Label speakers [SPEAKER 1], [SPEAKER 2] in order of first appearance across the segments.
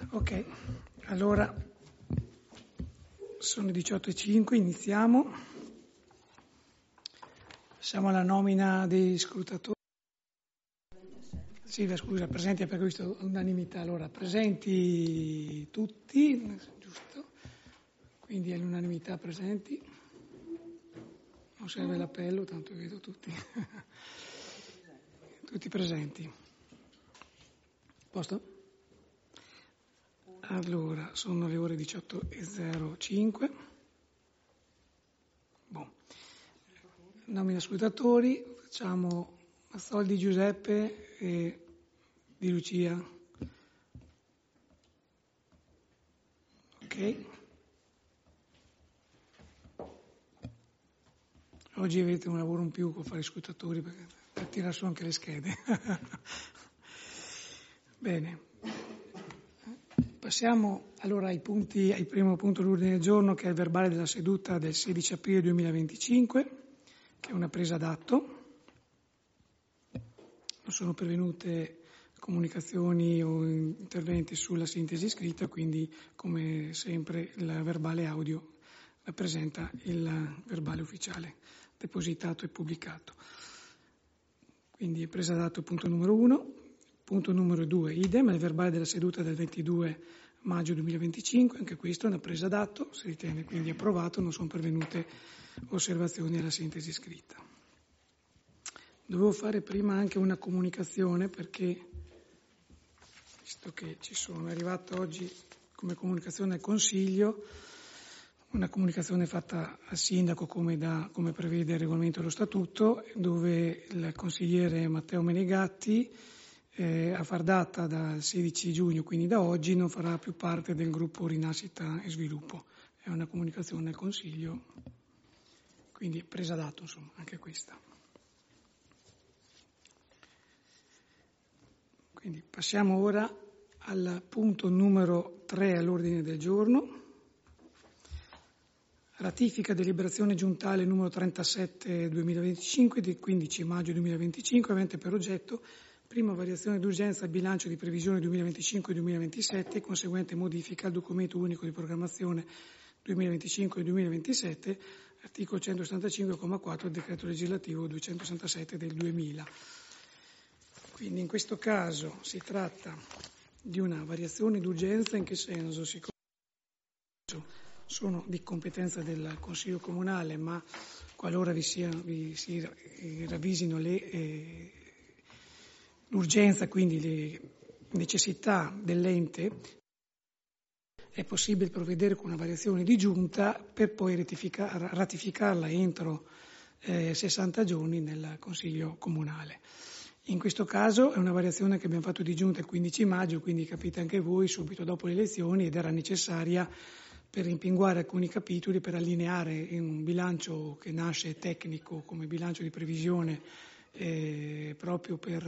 [SPEAKER 1] Ok, allora sono 18:05, iniziamo. Siamo alla nomina dei scrutatori. Silvia, scusa, presenti perché ho visto unanimità. Allora, presenti tutti, giusto? Quindi è l'unanimità presenti. Non serve l'appello, tanto vedo tutti. Tutti presenti. Posto? Allora, sono le ore 18:05. Nomina scrutatori, facciamo Mazzoldi Giuseppe e Di Lucia. Ok. Oggi avete un lavoro in più con fare i scrutatori per tirare su anche le schede. Bene. Passiamo allora ai primo punto dell'ordine del giorno, che è il verbale della seduta del 16 aprile 2025, che è una presa d'atto. Non sono pervenute comunicazioni o interventi sulla sintesi scritta, quindi come sempre il verbale audio rappresenta il verbale ufficiale, depositato e pubblicato. Quindi è presa d'atto punto numero 1. Punto numero 2, idem, il verbale della seduta del 22 maggio 2025, anche questo è una presa d'atto, si ritiene quindi approvato, non sono pervenute osservazioni alla sintesi scritta. Dovevo fare prima anche una comunicazione perché, visto che è arrivata oggi come comunicazione al Consiglio, una comunicazione fatta al Sindaco come prevede il regolamento dello Statuto, dove il consigliere Matteo Menegatti a far data dal 16 giugno, quindi da oggi, non farà più parte del gruppo Rinascita e Sviluppo. È una comunicazione al Consiglio, quindi è presa d'atto, insomma, anche questa. Quindi passiamo ora al punto numero 3 all'ordine del giorno. Ratifica deliberazione giuntale numero 37/2025 del 15 maggio 2025, avente per oggetto prima variazione d'urgenza al bilancio di previsione 2025-2027 e conseguente modifica al documento unico di programmazione 2025-2027, articolo 165,4 del decreto legislativo 267 del 2000. Quindi in questo caso si tratta di una variazione d'urgenza. In che senso? Sono di competenza del Consiglio Comunale, ma qualora si ravvisino l'urgenza, quindi le necessità dell'ente, è possibile provvedere con una variazione di giunta per poi ratificarla entro 60 giorni nel Consiglio Comunale. In questo caso è una variazione che abbiamo fatto di giunta il 15 maggio, quindi capite anche voi, subito dopo le elezioni, ed era necessaria per rimpinguare alcuni capitoli, per allineare in un bilancio che nasce tecnico come bilancio di previsione proprio per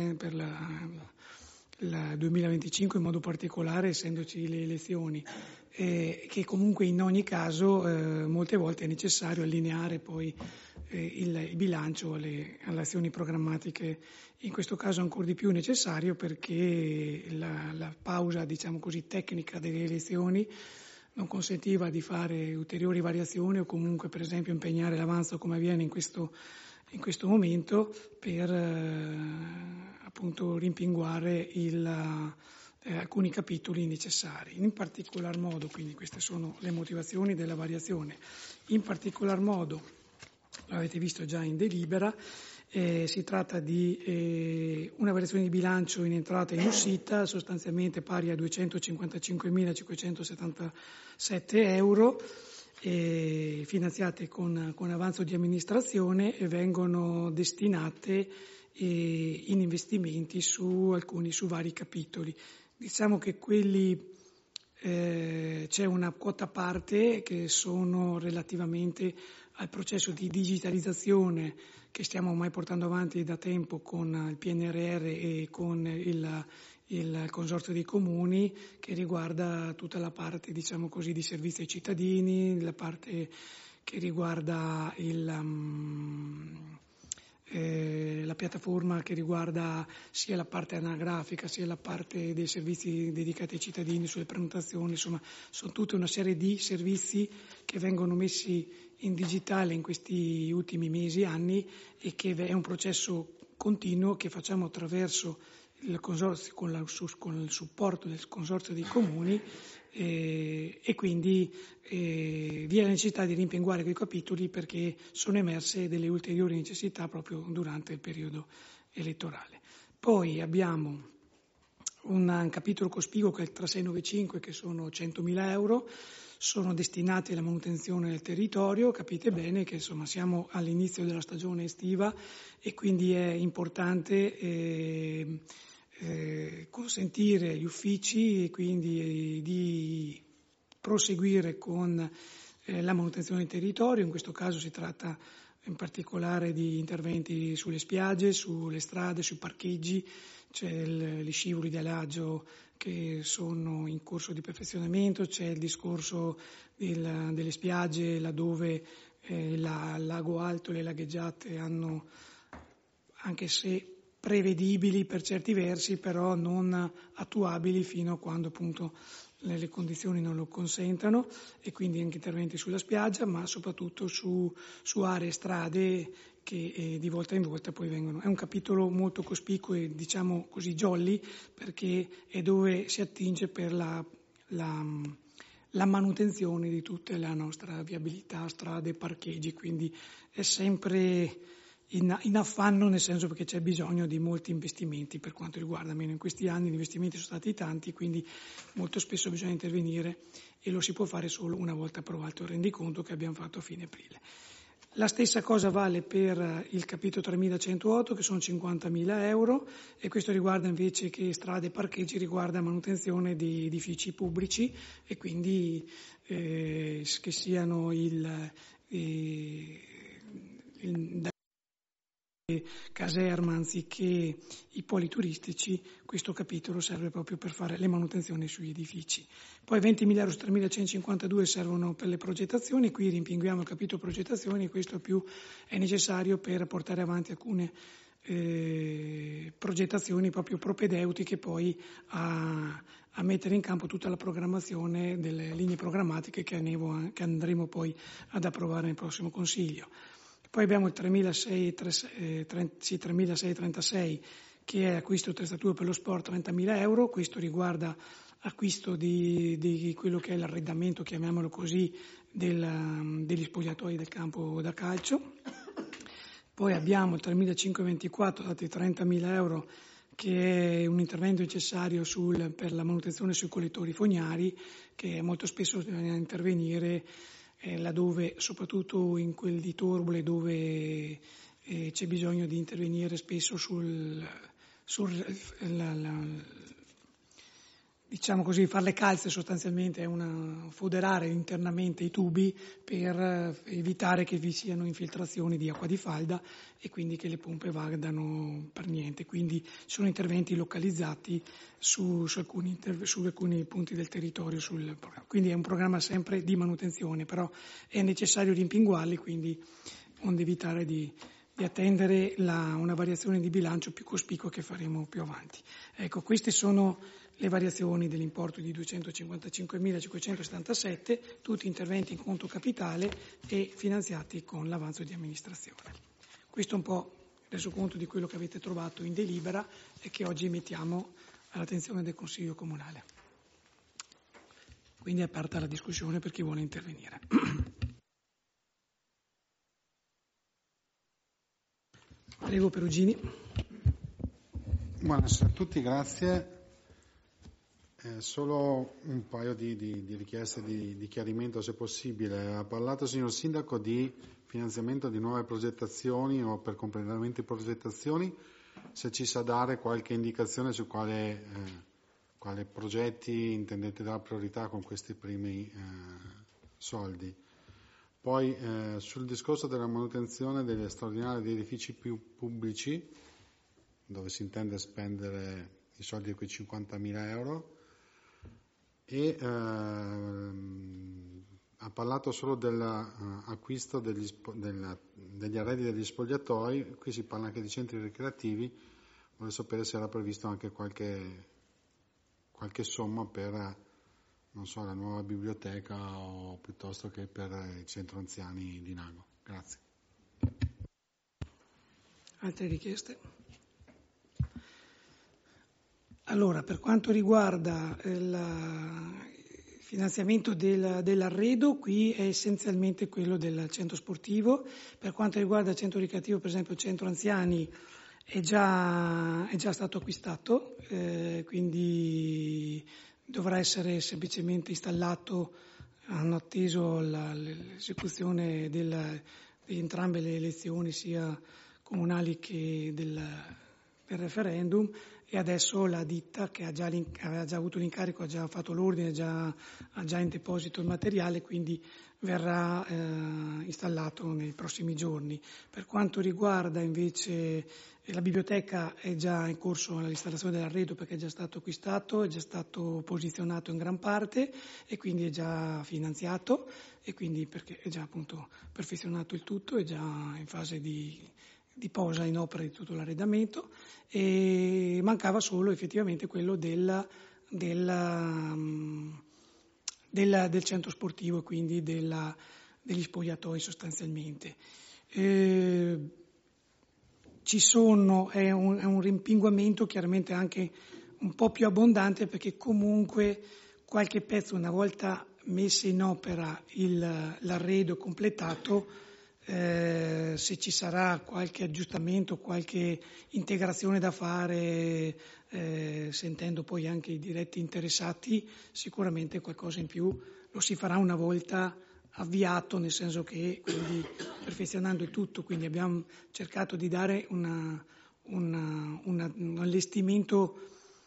[SPEAKER 1] il 2025 in modo particolare, essendoci le elezioni, che comunque in ogni caso molte volte è necessario allineare poi il bilancio alle azioni programmatiche. In questo caso ancora di più necessario perché la pausa, diciamo così, tecnica delle elezioni non consentiva di fare ulteriori variazioni o comunque per esempio impegnare l'avanzo come avviene in questo momento per appunto rimpinguare alcuni capitoli necessari. In particolar modo, quindi queste sono le motivazioni della variazione, in particolar modo, l'avete visto già in delibera, si tratta di una variazione di bilancio in entrata e in uscita sostanzialmente pari a 255.577 euro, finanziate con avanzo di amministrazione e vengono destinate in investimenti su vari capitoli. Diciamo che c'è una quota parte che sono relativamente al processo di digitalizzazione che stiamo ormai portando avanti da tempo con il PNRR e con il Consorzio dei Comuni, che riguarda tutta la parte, diciamo così, di servizi ai cittadini, la parte che riguarda la piattaforma che riguarda sia la parte anagrafica sia la parte dei servizi dedicati ai cittadini sulle prenotazioni, insomma sono tutta una serie di servizi che vengono messi in digitale in questi ultimi mesi, anni, e che è un processo continuo che facciamo attraverso il consorzio con il supporto del consorzio dei comuni, e quindi vi è la necessità di rimpinguare quei capitoli perché sono emerse delle ulteriori necessità proprio durante il periodo elettorale. Poi abbiamo un capitolo cospicuo che è il 3695, che sono 100.000 euro, sono destinati alla manutenzione del territorio. Capite bene che insomma siamo all'inizio della stagione estiva e quindi è importante consentire agli uffici e quindi di proseguire con la manutenzione del territorio. In questo caso si tratta in particolare di interventi sulle spiagge, sulle strade, sui parcheggi. C'è gli scivoli di Alagio che sono in corso di perfezionamento, c'è il discorso delle spiagge laddove il lago Alto e le lagheggiate hanno, anche se prevedibili per certi versi, però non attuabili fino a quando appunto le condizioni non lo consentano, e quindi anche interventi sulla spiaggia, ma soprattutto su aree e strade che di volta in volta poi vengono. È un capitolo molto cospicuo e diciamo così jolly, perché è dove si attinge per la manutenzione di tutta la nostra viabilità, strade, parcheggi, quindi è sempre in affanno, nel senso perché c'è bisogno di molti investimenti per quanto riguarda, almeno in questi anni gli investimenti sono stati tanti, quindi molto spesso bisogna intervenire e lo si può fare solo una volta approvato il rendiconto che abbiamo fatto a fine aprile. La stessa cosa vale per il capitolo 3108, che sono 50.000 euro, e questo riguarda invece che strade e parcheggi, riguarda manutenzione di edifici pubblici e quindi che siano caserma anziché i poli turistici. Questo capitolo serve proprio per fare le manutenzioni sugli edifici. Poi 20.000 euro su 3.152 servono per le progettazioni, qui rimpinguiamo il capitolo progettazioni, questo più è necessario per portare avanti alcune progettazioni proprio propedeutiche poi a mettere in campo tutta la programmazione delle linee programmatiche che andremo poi ad approvare nel prossimo Consiglio. Poi abbiamo il 3.636 che è acquisto attrezzature per lo sport, 30.000 euro, questo riguarda acquisto di quello che è l'arredamento, chiamiamolo così, degli spogliatoi del campo da calcio. Poi abbiamo il 3.524, dati 30.000 euro, che è un intervento necessario per la manutenzione sui collettori fognari, che molto spesso bisogna intervenire laddove, soprattutto in quel di Torbole, dove c'è bisogno di intervenire spesso diciamo così, fare le calze sostanzialmente, foderare internamente i tubi per evitare che vi siano infiltrazioni di acqua di falda e quindi che le pompe vadano per niente. Quindi sono interventi localizzati su alcuni punti del territorio. Quindi è un programma sempre di manutenzione, però è necessario rimpinguarli, quindi onde evitare di attendere una variazione di bilancio più cospicua che faremo più avanti. Ecco, queste sono le variazioni dell'importo di 255.577, tutti interventi in conto capitale e finanziati con l'avanzo di amministrazione. Questo è un po' reso conto di quello che avete trovato in delibera e che oggi mettiamo all'attenzione del Consiglio Comunale. Quindi è aperta la discussione per chi vuole intervenire. Prego Perugini.
[SPEAKER 2] Buonasera a tutti, grazie. Solo un paio di richieste di chiarimento, se possibile. Ha parlato il signor Sindaco di finanziamento di nuove progettazioni o per completamenti di progettazioni, se ci sa dare qualche indicazione su quale progetti intendete dare priorità con questi primi soldi. Poi sul discorso della manutenzione degli straordinari degli edifici più pubblici, dove si intende spendere i soldi di quei 50.000 euro, e ha ha parlato solo dell'acquisto degli arredi degli spogliatoi, qui si parla anche di centri ricreativi, volevo sapere se era previsto anche qualche somma per, non so, la nuova biblioteca o piuttosto che per il centro anziani di Nago. Grazie.
[SPEAKER 1] Altre richieste? Allora, per quanto riguarda il finanziamento dell'arredo, qui è essenzialmente quello del centro sportivo. Per quanto riguarda il centro ricreativo, per esempio il centro anziani, è già stato acquistato, quindi dovrà essere semplicemente installato. Hanno atteso l'esecuzione di entrambe le elezioni, sia comunali che del referendum, e adesso la ditta che aveva già avuto l'incarico, ha già fatto l'ordine, ha già in deposito il materiale, quindi verrà installato nei prossimi giorni. Per quanto riguarda invece la biblioteca, è già in corso l'installazione dell'arredo perché è già stato acquistato, è già stato posizionato in gran parte e quindi è già finanziato, e quindi perché è già appunto perfezionato il tutto, è già in fase di posa in opera di tutto l'arredamento, e mancava solo effettivamente quello del centro sportivo, quindi degli spogliatoi sostanzialmente. È un rimpinguamento chiaramente anche un po' più abbondante, perché comunque qualche pezzo, una volta messo in opera l'arredo completato, se ci sarà qualche aggiustamento, qualche integrazione da fare, sentendo poi anche i diretti interessati, sicuramente qualcosa in più lo si farà una volta avviato, nel senso che quindi perfezionando il tutto, quindi abbiamo cercato di dare un allestimento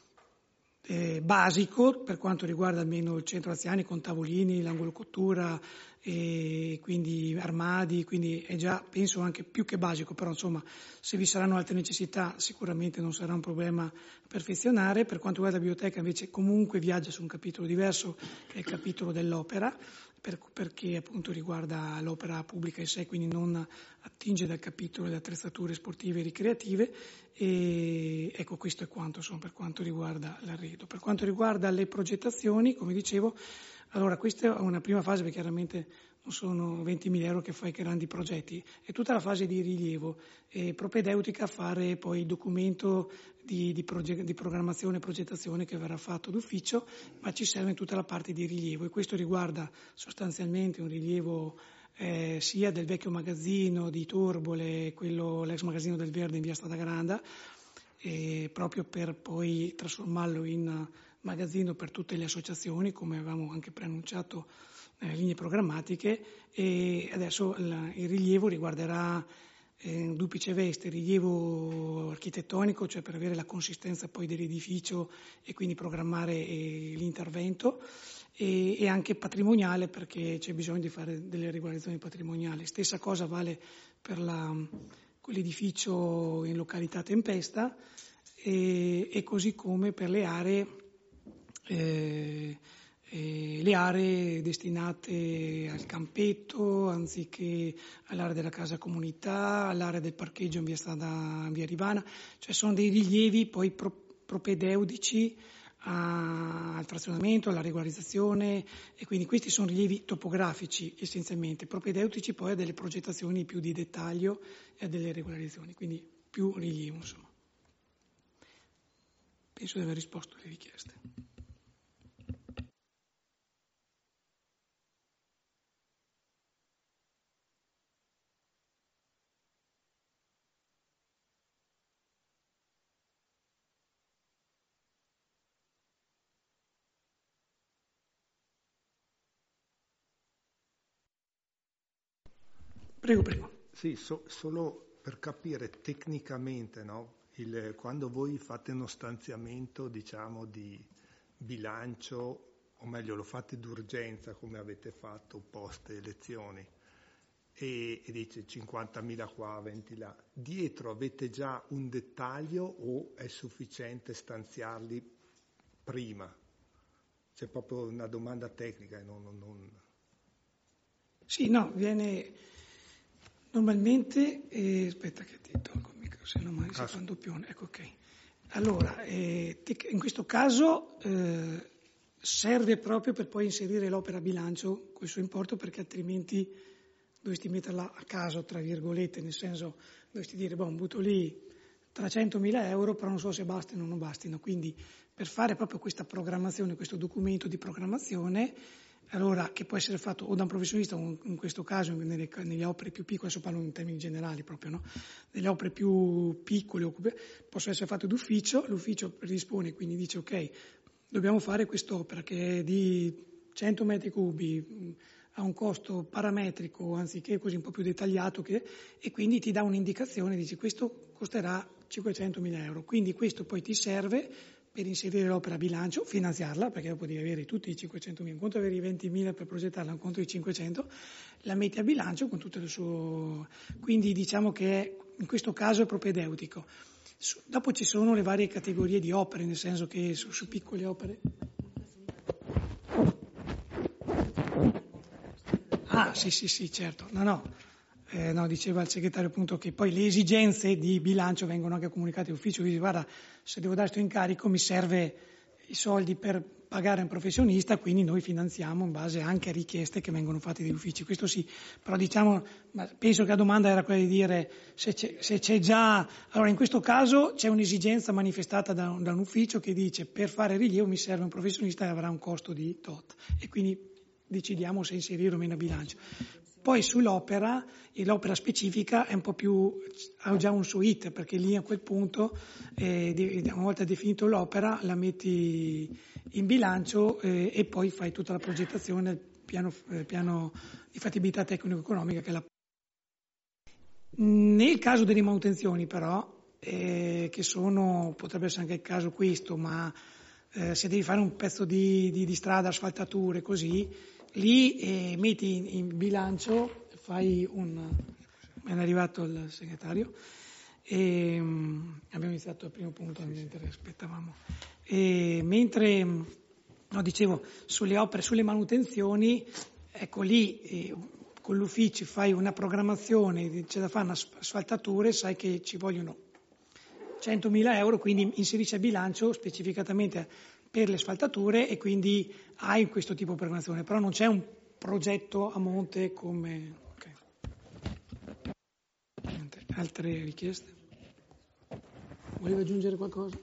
[SPEAKER 1] basico per quanto riguarda almeno il centro anziani, con tavolini, l'angolo cottura e quindi armadi, quindi è già, penso, anche più che basico, però insomma se vi saranno altre necessità sicuramente non sarà un problema perfezionare. Per quanto riguarda la biblioteca invece comunque viaggia su un capitolo diverso, che è il capitolo dell'opera, perché appunto riguarda l'opera pubblica in sé, quindi non attinge dal capitolo delle attrezzature sportive e ricreative. E ecco, questo è quanto, insomma, per quanto riguarda l'arredo. Per quanto riguarda le progettazioni, come dicevo, allora questa è una prima fase, perché chiaramente non sono 20.000 euro che fai grandi progetti, è tutta la fase di rilievo e propedeutica a fare poi il documento di programmazione e progettazione che verrà fatto d'ufficio, ma ci serve tutta la parte di rilievo, e questo riguarda sostanzialmente un rilievo sia del vecchio magazzino di Torbole, l'ex magazzino del Verde in via Stradagranda, proprio per poi trasformarlo in magazzino per tutte le associazioni, come avevamo anche preannunciato nelle linee programmatiche, e adesso il rilievo riguarderà duplice veste: rilievo architettonico, cioè per avere la consistenza poi dell'edificio e quindi programmare l'intervento, e anche patrimoniale, perché c'è bisogno di fare delle regolarizzazioni patrimoniali. Stessa cosa vale per quell'edificio in località Tempesta, e così come per le aree destinate al campetto anziché all'area della casa comunità, all'area del parcheggio in via Rivana, cioè sono dei rilievi poi propedeutici al frazionamento, alla regolarizzazione, e quindi questi sono rilievi topografici essenzialmente, propedeutici poi a delle progettazioni più di dettaglio e a delle regolarizzazioni, quindi più rilievo, insomma. Penso di aver risposto alle richieste. Prego.
[SPEAKER 3] Sì, solo per capire tecnicamente, no? Quando voi fate uno stanziamento, diciamo, di bilancio, o meglio lo fate d'urgenza come avete fatto post elezioni, e dice 50.000 qua, 20 là, dietro avete già un dettaglio o è sufficiente stanziarli prima? C'è proprio una domanda tecnica e non...
[SPEAKER 1] Sì, no, viene normalmente, aspetta che ti tolgo il micro, se no mai si fa un doppione, ecco, ok. Allora, in questo caso serve proprio per poi inserire l'opera a bilancio col suo importo, perché altrimenti dovresti metterla a caso, tra virgolette, nel senso dovresti dire, butto lì 300.000 euro, però non so se bastino o non bastino. Quindi per fare proprio questa programmazione, questo documento di programmazione, allora, che può essere fatto o da un professionista o in questo caso nelle opere più piccole, adesso parlo in termini generali proprio, no? Nelle opere più piccole possono essere fatte d'ufficio, l'ufficio predispone, quindi dice ok, dobbiamo fare quest'opera che è di 100 metri cubi, ha un costo parametrico anziché così un po' più dettagliato, e quindi ti dà un'indicazione, dici questo costerà 500.000 euro, quindi questo poi ti serve per inserire l'opera a bilancio, finanziarla, perché dopo devi avere tutti i 500.000, un conto avere i 20.000 per progettarla, un conto di 500, la metti a bilancio con tutto il suo... Quindi diciamo che in questo caso è propedeutico. Dopo ci sono le varie categorie di opere, nel senso che su piccole opere... Ah, sì, certo. No, diceva il segretario appunto che poi le esigenze di bilancio vengono anche comunicate all'ufficio, quindi guarda, se devo dare questo incarico mi serve i soldi per pagare un professionista, quindi noi finanziamo in base anche a richieste che vengono fatte dagli uffici, questo sì, però diciamo, penso che la domanda era quella di dire se c'è già, allora in questo caso c'è un'esigenza manifestata da un ufficio che dice per fare rilievo mi serve un professionista e avrà un costo di tot, e quindi decidiamo se inserire o meno a bilancio. Poi sull'opera, e l'opera specifica è un po' più, ha già un suo iter, perché lì a quel punto, una volta definito l'opera, la metti in bilancio e poi fai tutta la progettazione, il piano di fattibilità tecnico-economica che è la... Nel caso delle manutenzioni però, che potrebbe essere anche il caso questo, ma se devi fare un pezzo di strada, asfaltature, così, lì metti in bilancio, me è arrivato il segretario, abbiamo iniziato al primo punto, mentre aspettavamo. Dicevo, sulle opere, sulle manutenzioni, ecco lì con l'ufficio fai una programmazione, c'è da fare una asfaltature, sai che ci vogliono 100.000 euro, quindi inserisci a bilancio specificatamente per le asfaltature e quindi hai questo tipo di programmazione, però non c'è un progetto a monte come... Okay. Altre richieste? Voleva aggiungere qualcosa?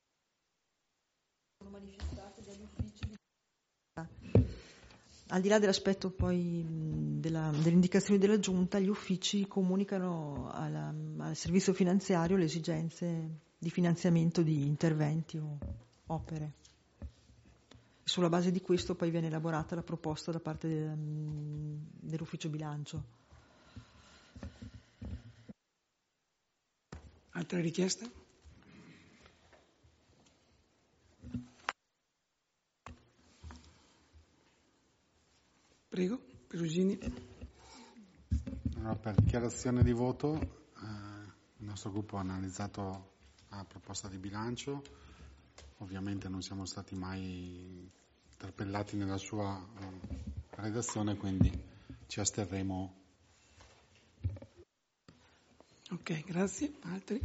[SPEAKER 4] Sono manifestate dagli uffici. Al di là dell'aspetto poi delle indicazioni della Giunta, gli uffici comunicano al servizio finanziario le esigenze di finanziamento di interventi o opere. Sulla base di questo poi viene elaborata la proposta da parte dell'ufficio bilancio.
[SPEAKER 1] Altre richieste? Prego, Perugini.
[SPEAKER 2] Allora, per dichiarazione di voto, il nostro gruppo ha analizzato la proposta di bilancio, ovviamente non siamo stati mai interpellati nella sua redazione, quindi ci asterremo.
[SPEAKER 1] Ok, grazie. Altri?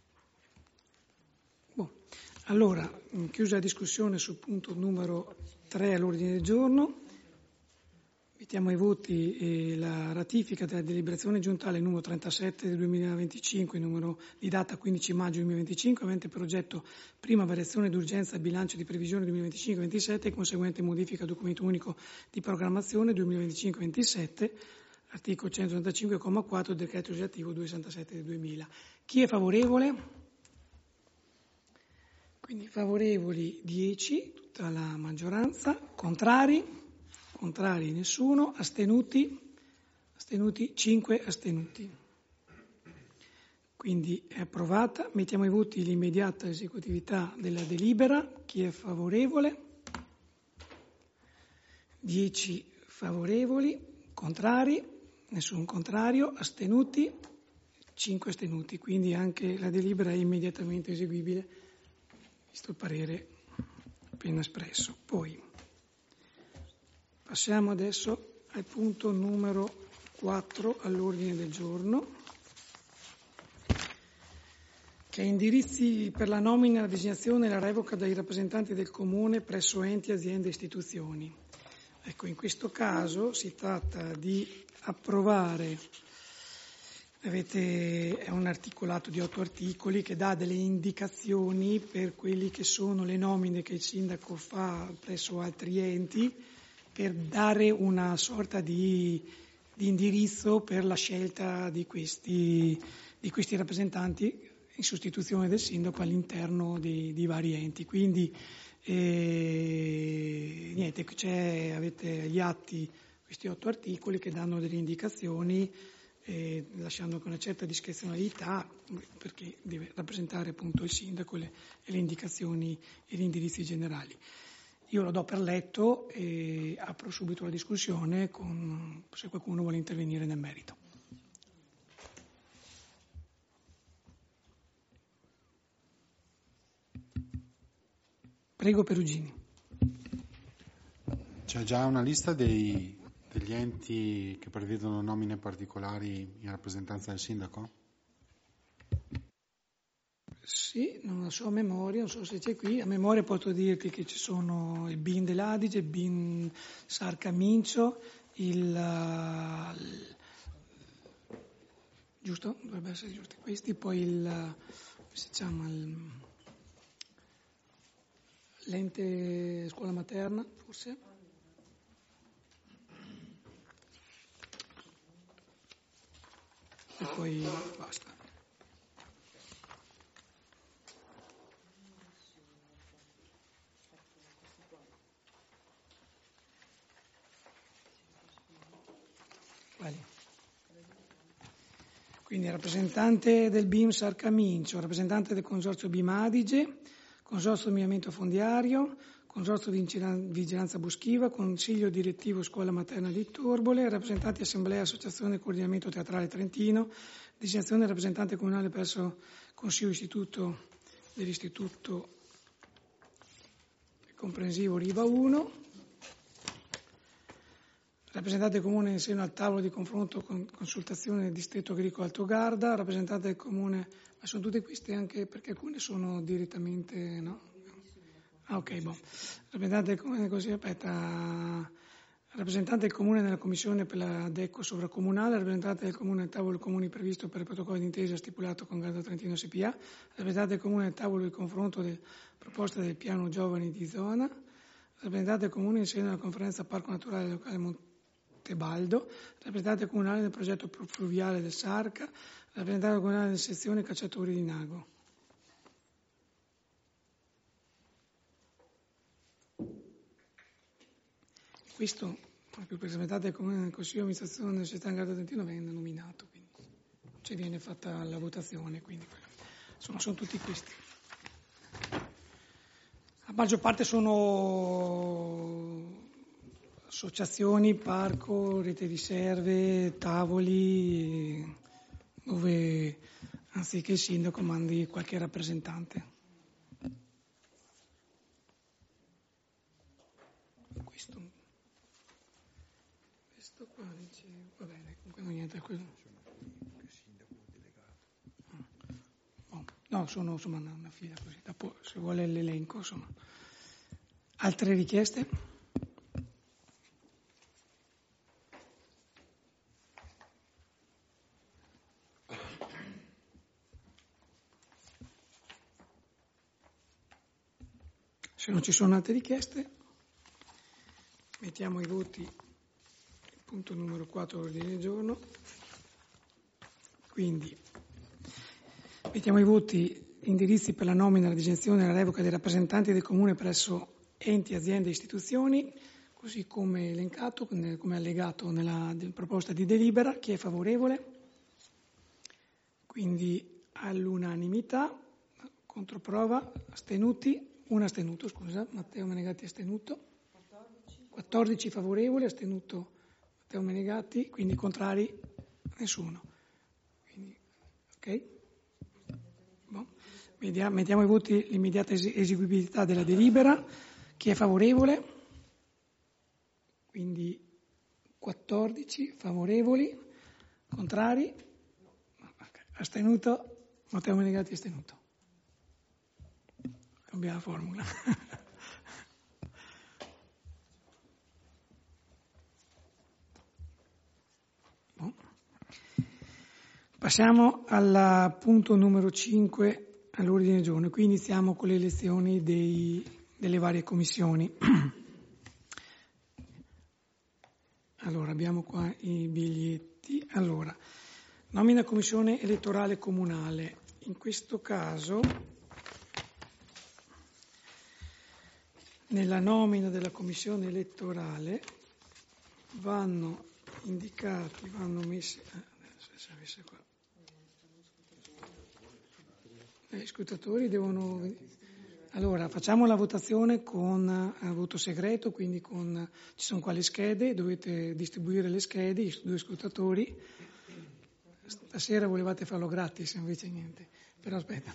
[SPEAKER 1] Allora, chiusa la discussione sul punto numero 3 all'ordine del giorno, mettiamo ai voti la ratifica della deliberazione giuntale numero 37 del 2025, numero di data 15 maggio 2025, avente per oggetto prima variazione d'urgenza al bilancio di previsione 2025-27 e conseguente modifica al documento unico di programmazione 2025-27, articolo 135,4 del decreto legislativo 267 del 2000. Chi è favorevole? Quindi favorevoli 10, tutta la maggioranza, contrari nessuno, astenuti 5 astenuti. Quindi è approvata. Mettiamo ai voti l'immediata esecutività della delibera. Chi è favorevole? 10 favorevoli, contrari, nessun contrario, astenuti, 5 astenuti. Quindi anche la delibera è immediatamente eseguibile, visto il parere appena espresso. Poi passiamo adesso al punto numero 4 all'ordine del giorno, che è indirizzi per la nomina, la designazione e la revoca dei rappresentanti del Comune presso enti, aziende e istituzioni. Ecco, in questo caso si tratta di approvare, è un articolato di 8 articoli che dà delle indicazioni per quelli che sono le nomine che il sindaco fa presso altri enti, per dare una sorta di indirizzo per la scelta di questi rappresentanti in sostituzione del sindaco all'interno di vari enti. Quindi niente, avete agli atti questi 8 articoli che danno delle indicazioni, lasciando con una certa discrezionalità, perché deve rappresentare appunto il sindaco e le indicazioni e gli indirizzi generali. Io lo do per letto e apro subito la discussione se qualcuno vuole intervenire nel merito. Prego Perugini.
[SPEAKER 2] C'è già una lista degli enti che prevedono nomine particolari in rappresentanza del sindaco?
[SPEAKER 1] Sì, non la so a memoria, non so se c'è qui. A memoria posso dirti che ci sono il BIN dell'Adige, il BIN Sarca Mincio, giusto? Dovrebbe essere giusto questi, poi come si chiama, l'ente scuola materna, forse? E poi basta. Quindi rappresentante del BIM Sarca Mincio, rappresentante del Consorzio BIM Adige, Consorzio Miglioramento Fondiario, Consorzio Vigilanza Boschiva, Consiglio Direttivo Scuola Materna di Torbole, rappresentanti Assemblea Associazione Coordinamento Teatrale Trentino, designazione rappresentante comunale presso Consiglio Istituto dell'Istituto Comprensivo Riva 1, rappresentante del Comune in seno al tavolo di confronto con consultazione del Distretto Agricolo Alto Garda, rappresentante del Comune, ma sono tutte queste anche perché alcune sono direttamente, no? Ah, ok, boh. Rappresentante del Comune, rappresentante del Comune nella Commissione per la DECO sovracomunale, rappresentante del Comune nel tavolo comuni previsto per il protocollo d'intesa stipulato con Garda Trentino SPA, rappresentante del Comune nel tavolo di confronto della proposta del piano giovani di zona, rappresentante del Comune in seno alla conferenza Parco Naturale Locale Montebaldo, rappresentante comunale del progetto fluviale del Sarca, rappresentante comunale della sezione Cacciatori di Nago. Questo, proprio per rappresentante del Comune nel Consiglio di amministrazione della società Garda Trentino, viene nominato, quindi cioè viene fatta la votazione, quindi insomma sono tutti questi. La maggior parte sono associazioni, parco, rete riserve, tavoli, dove anziché il sindaco mandi qualche rappresentante. Questo qua dice, va bene, comunque non niente. No, sono insomma una fila così, dopo se vuole l'elenco, insomma. Altre richieste? Se non ci sono altre richieste, mettiamo ai voti il punto numero 4 dell'ordine del giorno. Quindi mettiamo ai voti indirizzi per la nomina, la designazione e la revoca dei rappresentanti del Comune presso enti, aziende e istituzioni, così come elencato, come allegato nella proposta di delibera. Chi è favorevole? Quindi all'unanimità, controprova, astenuti. Un astenuto, scusa, Matteo Menegatti astenuto. 14 favorevoli, astenuto Matteo Menegatti, quindi contrari nessuno. Quindi, ok? Bon. Mettiamo ai voti l'immediata eseguibilità della delibera. Chi è favorevole? Quindi 14 favorevoli, contrari, astenuto, Matteo Menegatti astenuto. Cambia la formula. Passiamo al punto numero 5 all'ordine del giorno. Qui iniziamo con le elezioni delle varie commissioni. Allora, abbiamo qua i biglietti. Allora, nomina commissione elettorale comunale. In questo caso, nella nomina della commissione elettorale vanno indicati, vanno messi... se avesse qua. Gli scrutatori devono... Allora, facciamo la votazione con voto segreto, quindi ci sono qua le schede, dovete distribuire le schede, i 2 scrutatori. Stasera volevate farlo gratis, invece niente. Però aspetta.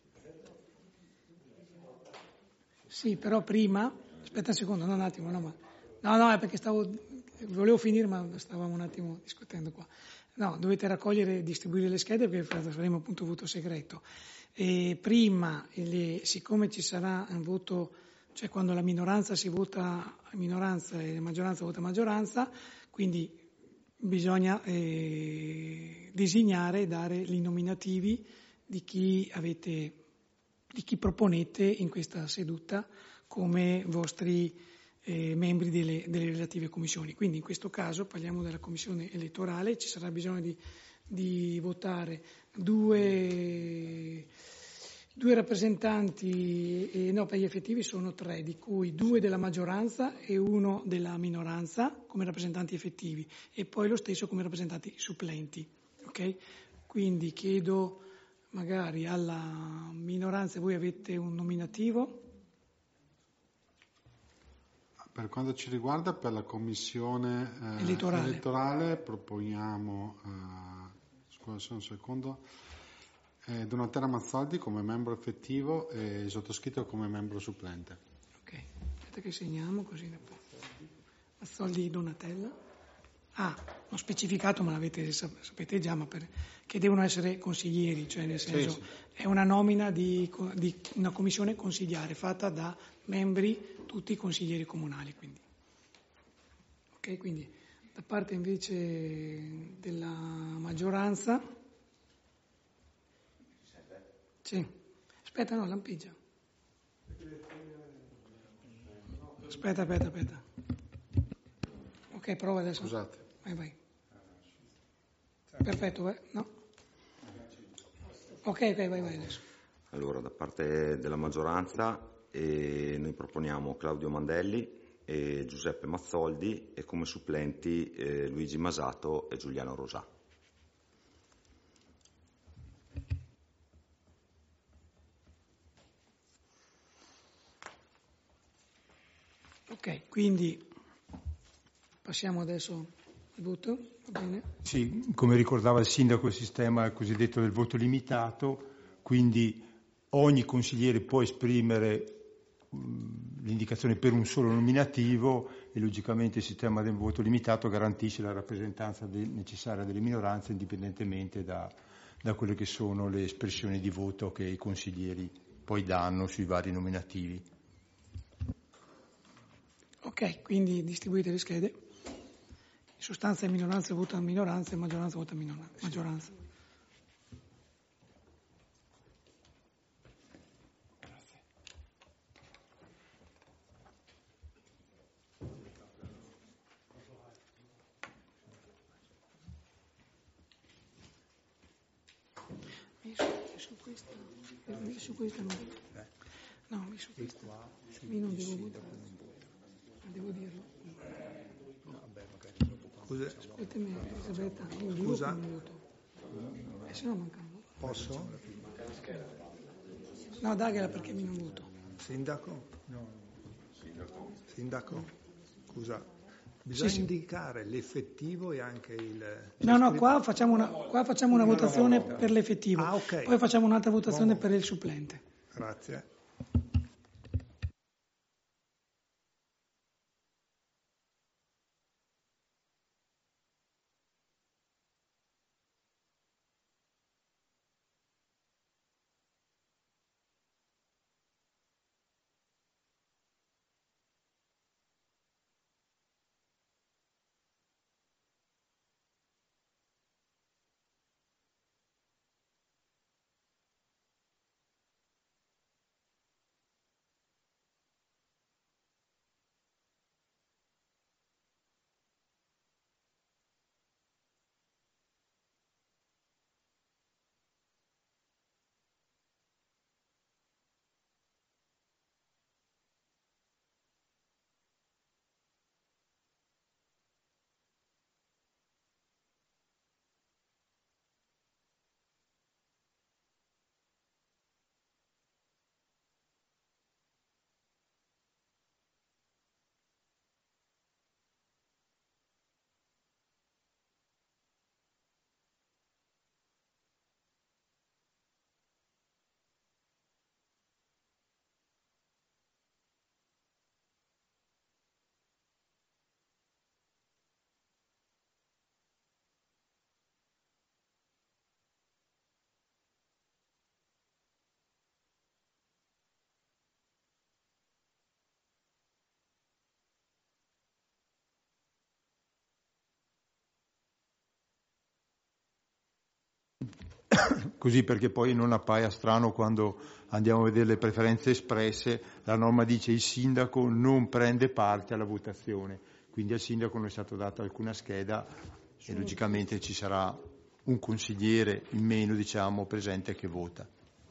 [SPEAKER 1] Sì, però prima... Aspetta un secondo, no, un attimo, no, è perché volevo finire, ma stavamo un attimo discutendo qua. No, dovete raccogliere e distribuire le schede perché faremo appunto voto segreto. E prima, siccome ci sarà un voto, cioè quando la minoranza si vota minoranza e la maggioranza vota maggioranza, quindi bisogna designare e dare i nominativi di chi proponete in questa seduta come vostri membri delle relative commissioni. Quindi in questo caso parliamo della commissione elettorale, ci sarà bisogno di votare due rappresentanti, per gli effettivi sono 3, di cui 2 della maggioranza e 1 della minoranza come rappresentanti effettivi e poi lo stesso come rappresentanti supplenti. Okay? Quindi chiedo magari alla minoranza, voi avete un nominativo?
[SPEAKER 2] Per quanto ci riguarda, per la commissione elettorale proponiamo, scusate un secondo, Donatella Mazzoldi come membro effettivo e il sottoscritto come membro supplente.
[SPEAKER 1] Ok, aspetta che segniamo così dopo. Mazzoldi e Donatella. Ho specificato, ma sapete già, ma che devono essere consiglieri, cioè nel senso sì. È una nomina di una commissione consigliare fatta da membri tutti consiglieri comunali, quindi. Ok, quindi da parte invece della maggioranza. Sì. Aspetta, no, lampeggia. Aspetta. Ok, prova adesso.
[SPEAKER 2] Scusate.
[SPEAKER 1] Vai. Perfetto, vai. No? Ok, vai adesso.
[SPEAKER 5] Allora, da parte della maggioranza noi proponiamo Claudio Mandelli e Giuseppe Mazzoldi e come supplenti Luigi Masato e Giuliano Rosà.
[SPEAKER 1] Ok, quindi passiamo adesso al voto, va bene?
[SPEAKER 6] Sì, come ricordava il sindaco, il sistema cosiddetto del voto limitato, quindi ogni consigliere può esprimere l'indicazione per un solo nominativo e logicamente il sistema del voto limitato garantisce la rappresentanza necessaria delle minoranze indipendentemente da quelle che sono le espressioni di voto che i consiglieri poi danno sui vari nominativi.
[SPEAKER 1] Ok, quindi distribuite le schede. In sostanza minoranza vota minoranza e maggioranza vota maggioranza. Su questa no. No, su questa. Io non devo votare. Devo dirlo.
[SPEAKER 3] Scusa.
[SPEAKER 1] Ascoltami, Elisabetta, io dico che non voto. Se no mancano.
[SPEAKER 3] Posso?
[SPEAKER 1] No, dagliela perché mi non voto.
[SPEAKER 3] Sindaco? No. Sindaco? Scusa. Bisogna indicare l'effettivo e anche il...
[SPEAKER 1] No, qua facciamo una votazione per l'effettivo.
[SPEAKER 3] Ok.
[SPEAKER 1] Poi facciamo un'altra votazione per il supplente.
[SPEAKER 3] Grazie.
[SPEAKER 6] così perché poi non appaia strano quando andiamo a vedere le preferenze espresse, la norma dice il sindaco non prende parte alla votazione, quindi al sindaco non è stata data alcuna scheda e logicamente ci sarà un consigliere in meno, diciamo, presente che vota.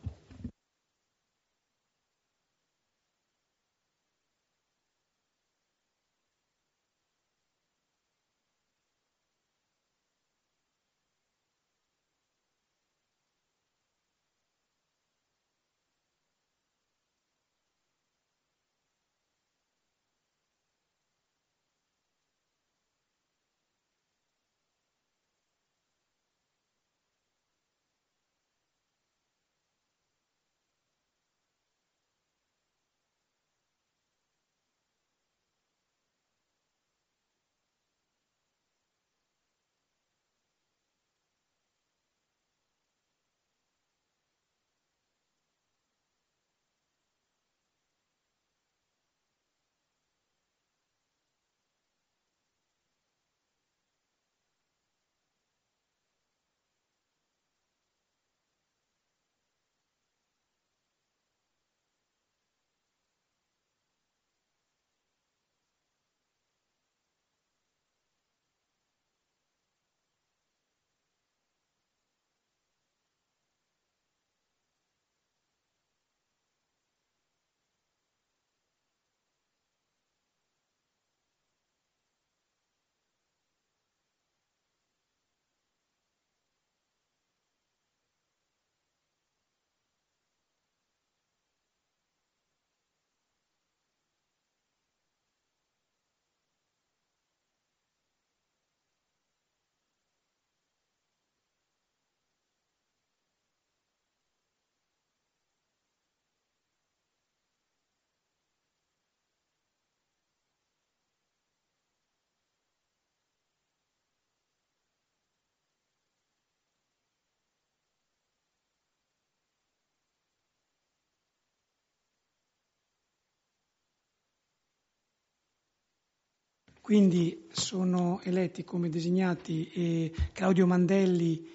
[SPEAKER 1] Quindi sono eletti come designati Claudio Mandelli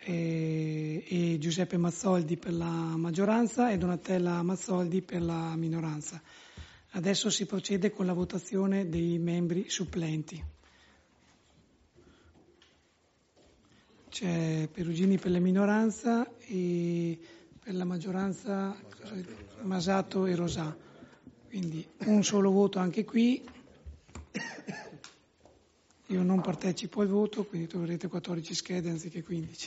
[SPEAKER 1] e Giuseppe Mazzoldi per la maggioranza e Donatella Mazzoldi per la minoranza. Adesso si procede con la votazione dei membri supplenti. C'è Perugini per la minoranza e per la maggioranza Masato e Rosà. Quindi un solo voto anche qui. Io non partecipo al voto, quindi troverete 14 schede anziché 15.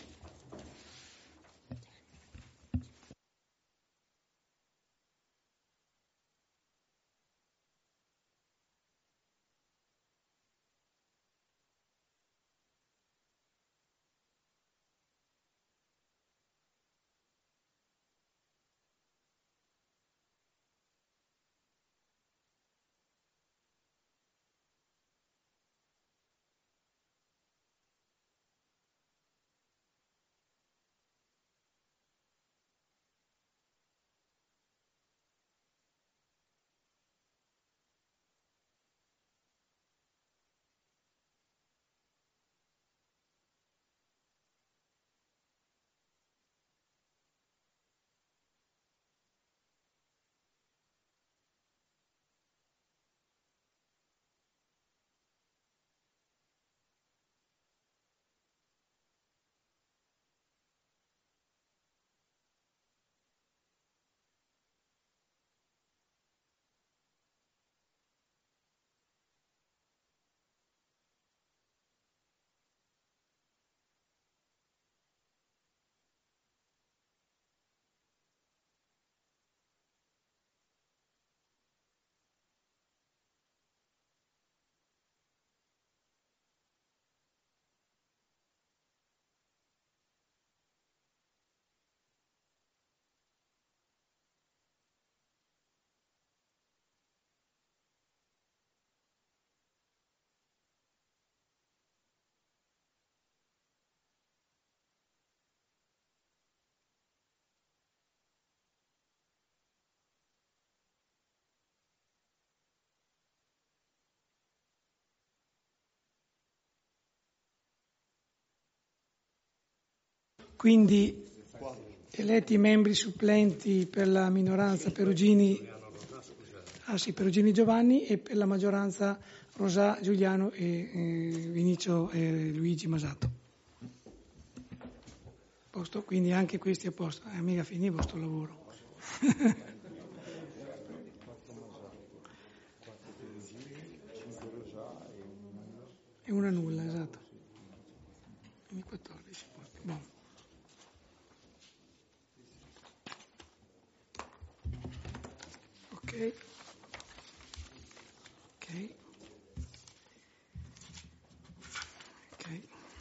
[SPEAKER 1] Quindi eletti membri supplenti per la minoranza Perugini Giovanni e per la maggioranza Rosà Giuliano e Vinicio e Luigi Masato. Posto? Quindi anche questi a posto. Mica finì il vostro lavoro. E una nulla, esatto. Quindi 14 posti. Buon. Ok. Ok. Ok.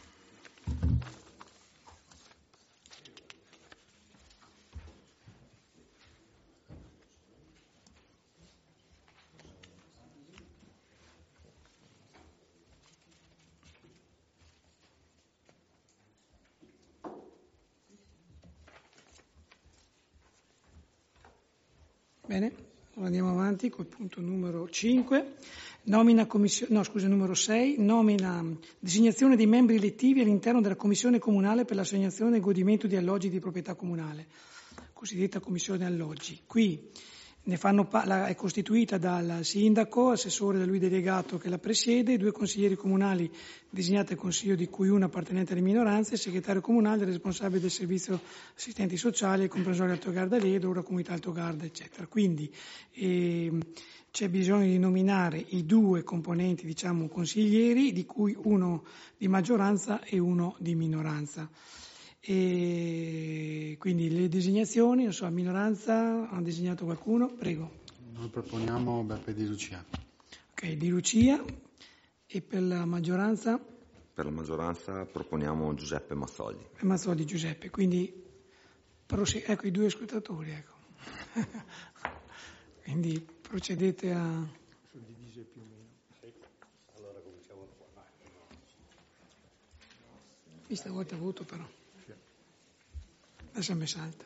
[SPEAKER 1] Bene, allora andiamo avanti col punto numero 5, numero 6, designazione dei membri elettivi all'interno della Commissione Comunale per l'assegnazione e godimento di alloggi di proprietà comunale, cosiddetta Commissione Alloggi. Qui è costituita dal sindaco, assessore da lui delegato che la presiede, 2 consiglieri comunali designati al Consiglio, di cui uno appartenente alle minoranze, il segretario comunale, il responsabile del servizio assistenti sociali, il comprensorio Altogarda Ledo, la comunità Altogarda, eccetera. Quindi c'è bisogno di nominare i 2 componenti, consiglieri, di cui uno di maggioranza e uno di minoranza. E quindi le designazioni, non so, a minoranza ha designato qualcuno? Prego.
[SPEAKER 2] Noi proponiamo Beppe Di Lucia.
[SPEAKER 1] Ok, Di Lucia. E per la maggioranza?
[SPEAKER 5] Per la maggioranza proponiamo Giuseppe Mazzoldi.
[SPEAKER 1] Mazzoldi Giuseppe, quindi ecco i 2 scrutatori, ecco. Quindi procedete a...
[SPEAKER 3] Sono divise più o meno. Sì. Allora cominciamo da qua.
[SPEAKER 1] Questa volta voto però. Adesso mi salta.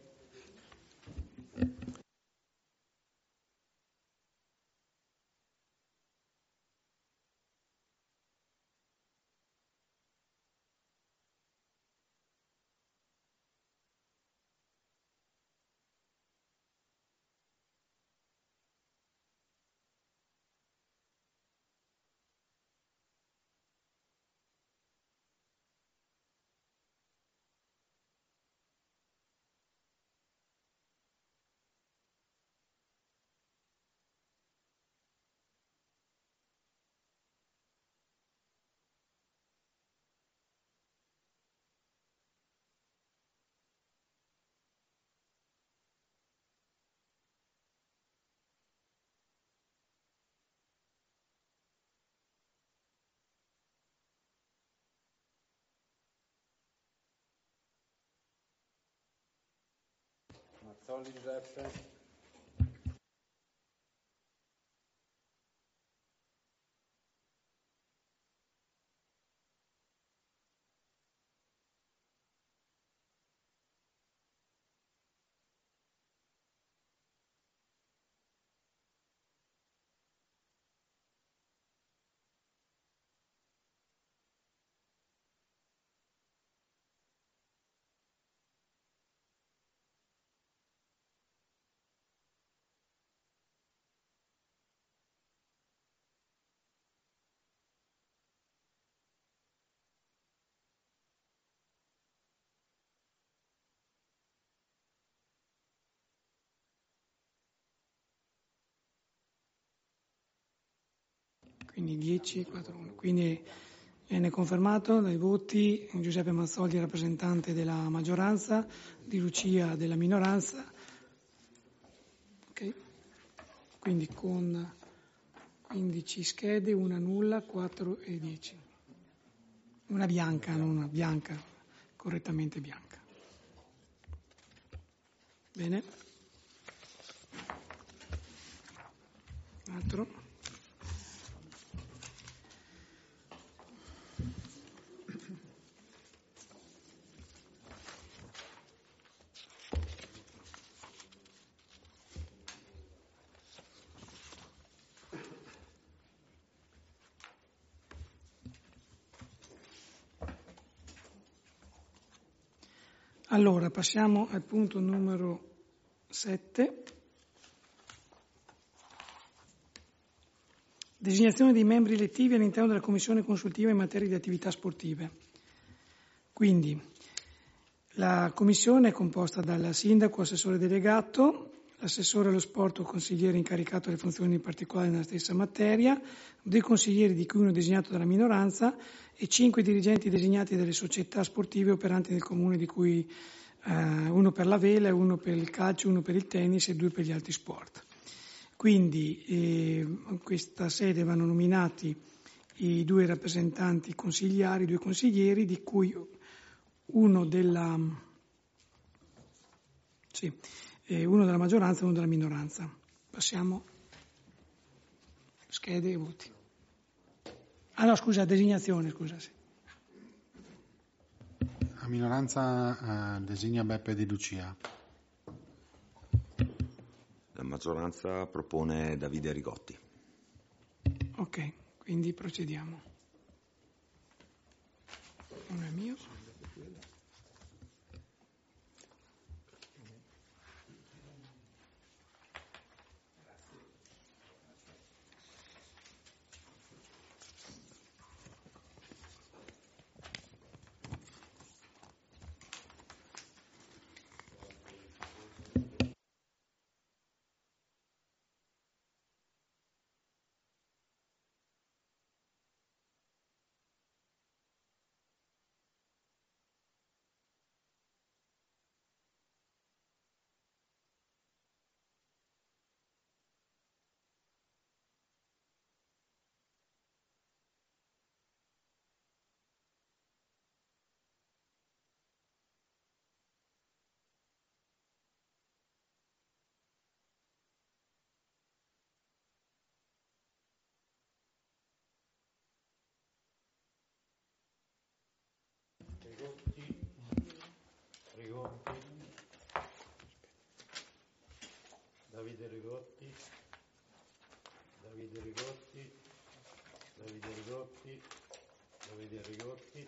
[SPEAKER 2] Mazzoldi Giuseppe.
[SPEAKER 1] Quindi 10, 4, 1. Quindi viene confermato dai voti Giuseppe Mazzoldi, rappresentante della maggioranza, Di Lucia della minoranza. Ok. Quindi con 15 schede, una nulla, 4 e 10. Una bianca, non una bianca, correttamente bianca. Bene. Un altro. Allora, passiamo al punto numero 7. Designazione dei membri elettivi all'interno della Commissione consultiva in materia di attività sportive. Quindi, la Commissione è composta dal Sindaco, assessore delegato, l'assessore allo sport o consigliere incaricato delle funzioni particolari nella stessa materia, 2 consiglieri di cui uno designato dalla minoranza e 5 dirigenti designati dalle società sportive operanti nel comune, di cui uno per la vela, uno per il calcio, uno per il tennis e 2 per gli altri sport. Quindi in questa sede vanno nominati i 2 rappresentanti consigliari, 2 consiglieri, di cui uno della maggioranza e uno della minoranza. Passiamo schede e voti. Designazione, sì.
[SPEAKER 2] La minoranza designa Beppe Di Lucia.
[SPEAKER 5] La maggioranza propone Davide Rigotti.
[SPEAKER 1] Ok, quindi procediamo. Non è mio.
[SPEAKER 7] Davide Rigotti, Davide Rigotti, Davide Rigotti, Davide Rigotti,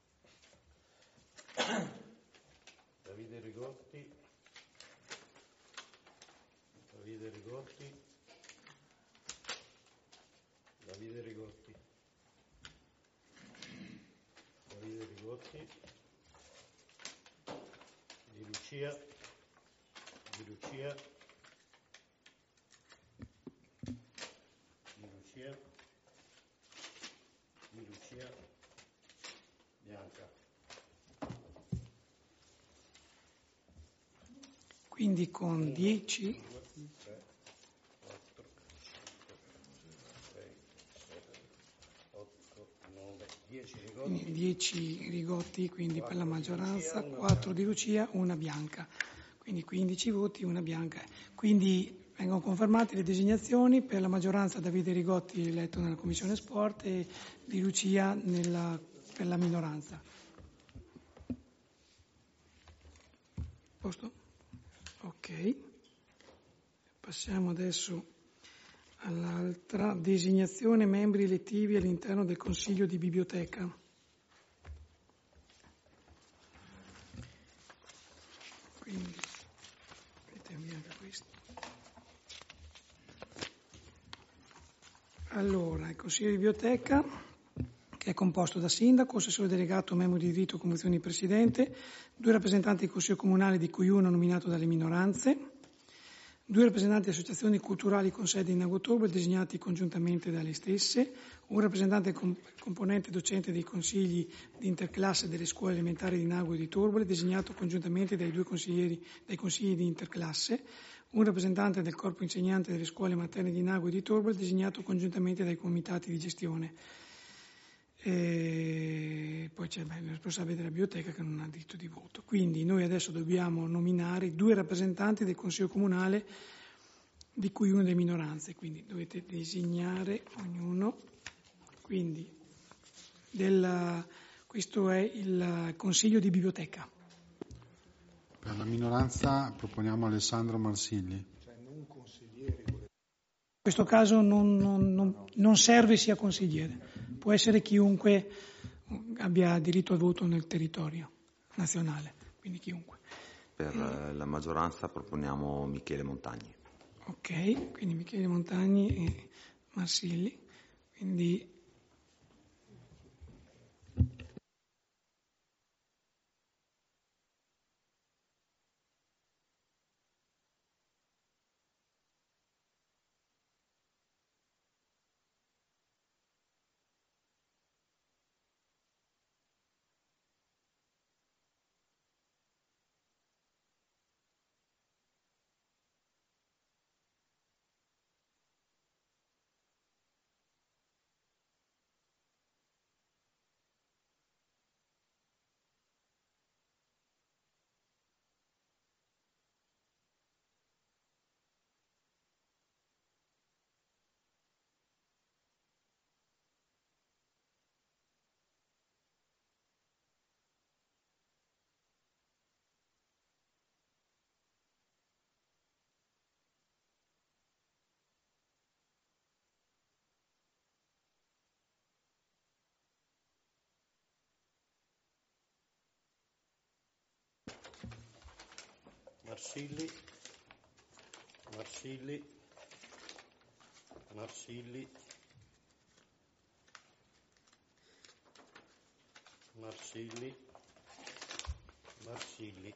[SPEAKER 7] Davide Rigotti, Davide Rigotti, Davide Rigotti, Davide Rigotti, Di Lucia, Di Lucia, Di Lucia, Di Lucia, Bianca.
[SPEAKER 1] Quindi con 10,
[SPEAKER 7] 3, 4, 6, 7, 8, 9, 10 Rigotti.
[SPEAKER 1] 10 Rigotti, quindi per la maggioranza, 4 Di Lucia, 1 Bianca. Quindi 15 voti, 1 Bianca. Quindi vengono confermate le designazioni: per la maggioranza Davide Rigotti eletto nella Commissione Sport e Di Lucia per la minoranza. Posto? Ok. Passiamo adesso all'altra designazione membri elettivi all'interno del Consiglio di Biblioteca. Quindi mettiamo via anche questo. Allora, il Consiglio di Biblioteca, che è composto da sindaco, assessore delegato, membro di diritto, convenzione di presidente, 2 rappresentanti del Consiglio Comunale, di cui uno nominato dalle minoranze, 2 rappresentanti di associazioni culturali con sede in Nago Torbole, designati congiuntamente dalle stesse, un rappresentante componente docente dei consigli di interclasse delle scuole elementari di Nago e di Torbole, designato congiuntamente dai 2 consigli di interclasse, un rappresentante del corpo insegnante delle scuole materne di Nago e di Torbole, designato congiuntamente dai comitati di gestione. E poi c'è il responsabile della biblioteca che non ha diritto di voto. Quindi noi adesso dobbiamo nominare 2 rappresentanti del Consiglio Comunale, di cui uno delle minoranze, quindi dovete designare ognuno. Quindi questo è il Consiglio di Biblioteca.
[SPEAKER 2] Per la minoranza proponiamo Alessandro Marsigli.
[SPEAKER 1] In questo caso non serve sia consigliere, può essere chiunque abbia diritto al voto nel territorio nazionale. quindi chiunque.
[SPEAKER 5] Per la maggioranza proponiamo Michele Montagni.
[SPEAKER 1] Ok, quindi Michele Montagni e Marsilli, quindi
[SPEAKER 7] Marsilli, Marsilli, Marsilli, Marsilli, Marsilli,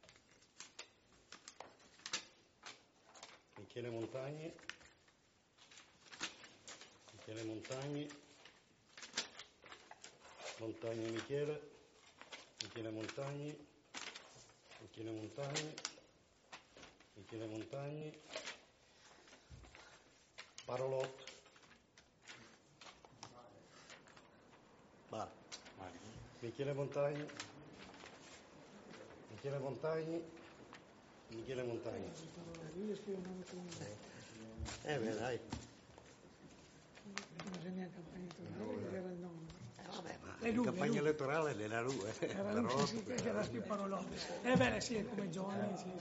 [SPEAKER 7] Michele Montagni, Michele Montagni, Montagni Michele, Michele Montagni, Michele Montagni, Michele Montagni, Parolot, Michele Montagni, Michele Montagni, Michele Montagni. Beh, dai.
[SPEAKER 1] non c'è neanche campagna elettorale, era il nome.
[SPEAKER 7] Vabbè, ma
[SPEAKER 1] È lui,
[SPEAKER 7] la campagna
[SPEAKER 1] è lui.
[SPEAKER 7] elettorale della lui.
[SPEAKER 1] Era lui, sì, che era più parolone. Beh, sì, è come Johnny, sì.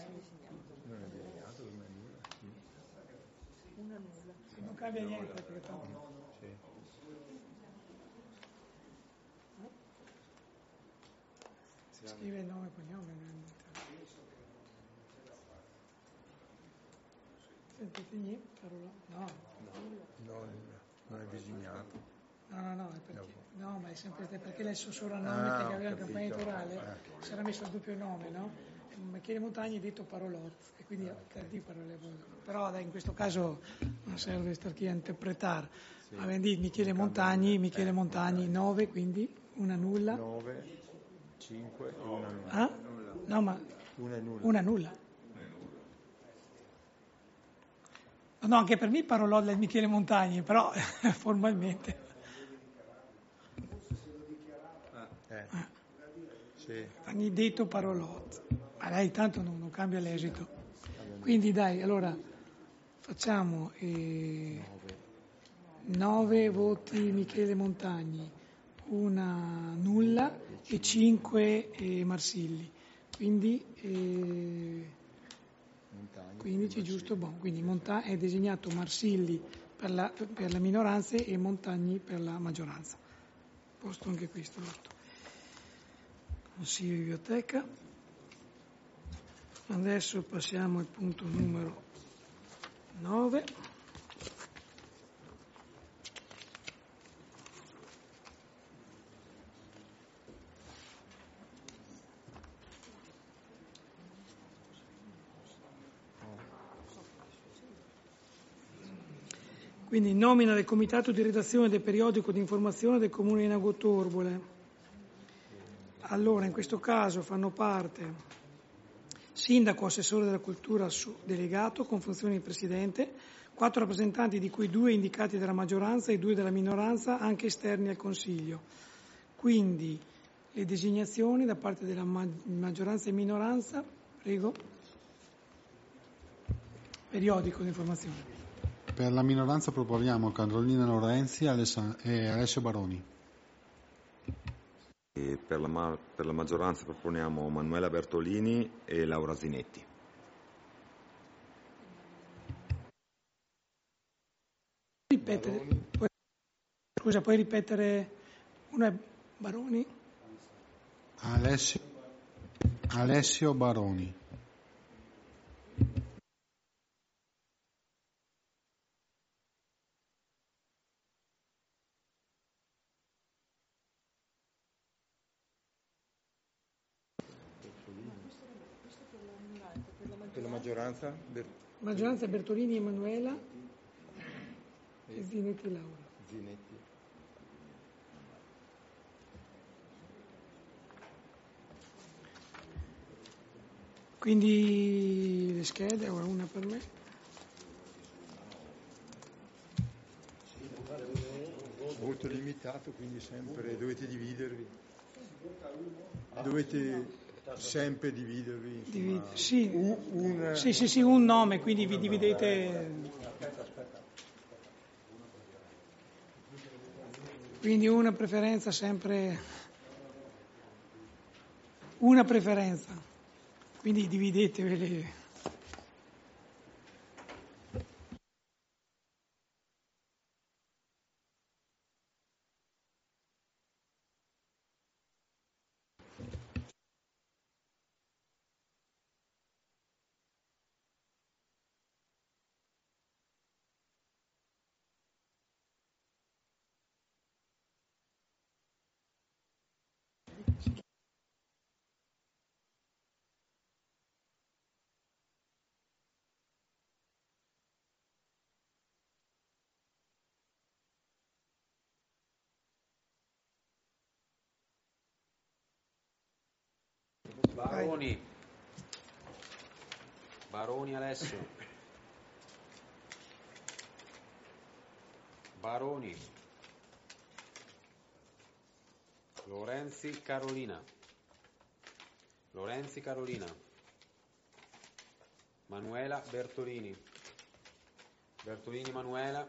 [SPEAKER 1] Sì, non cambia niente perché tanto... Si scrive il nome e cognome. Sentite niente, parola? No,
[SPEAKER 3] non è designato.
[SPEAKER 1] no, è perché, no, ma è sempre perché lei soprannome che aveva la campagna elettorale si era messo il doppio nome, no? Michele Montagni è detto Parolot e quindi per di parole. Però dai, in questo caso non serve star qui a interpretare. Avevamo detto Michele Montagni 9, quindi una nulla.
[SPEAKER 3] 9, 5 e una nulla.
[SPEAKER 1] Ah? No, ma una nulla. No, anche per me Parolot è Michele Montagni, però formalmente.
[SPEAKER 3] Sì.
[SPEAKER 1] Ogni detto Parolot, ma lei tanto non cambia l'esito. Quindi dai, allora facciamo 9 voti Michele Montagni, una nulla e 5 Marsilli. Quindi 15 giusto, quindi è designato Marsilli per la minoranza e Montagni per la maggioranza. Posto anche questo l'otto. Consiglio di biblioteca. Adesso passiamo al punto numero 9. Quindi nomina del comitato di redazione del periodico di informazione del Comune di Nago Torbole. Allora, in questo caso fanno parte sindaco, assessore della cultura delegato con funzioni di presidente, 4 rappresentanti di cui 2 indicati dalla maggioranza e 2 dalla minoranza, anche esterni al Consiglio. Quindi le designazioni da parte della maggioranza e minoranza, prego. Periodico di informazione.
[SPEAKER 2] Per la minoranza proponiamo Carolina Lorenzi e Alessio Baroni.
[SPEAKER 5] E per la maggioranza proponiamo Manuela Bertolini e Laura Zinetti.
[SPEAKER 1] Puoi ripetere? Uno è Baroni?
[SPEAKER 2] Alessio Alessio Baroni.
[SPEAKER 6] Per la maggioranza?
[SPEAKER 1] Maggioranza Bertolini Emanuela e Zinetti Laura.
[SPEAKER 6] Zinetti.
[SPEAKER 1] Quindi le schede, ora una per me.
[SPEAKER 6] Voto limitato, quindi sempre dovete dividervi. Dovete sempre dividervi. Insomma,
[SPEAKER 1] Sì, un nome, quindi vi dividete. Quindi una preferenza sempre. Una preferenza. Quindi dividetevele.
[SPEAKER 8] Baroni Alessio. Baroni. Lorenzi Carolina. Lorenzi Carolina. Manuela Bertolini. Bertolini Manuela.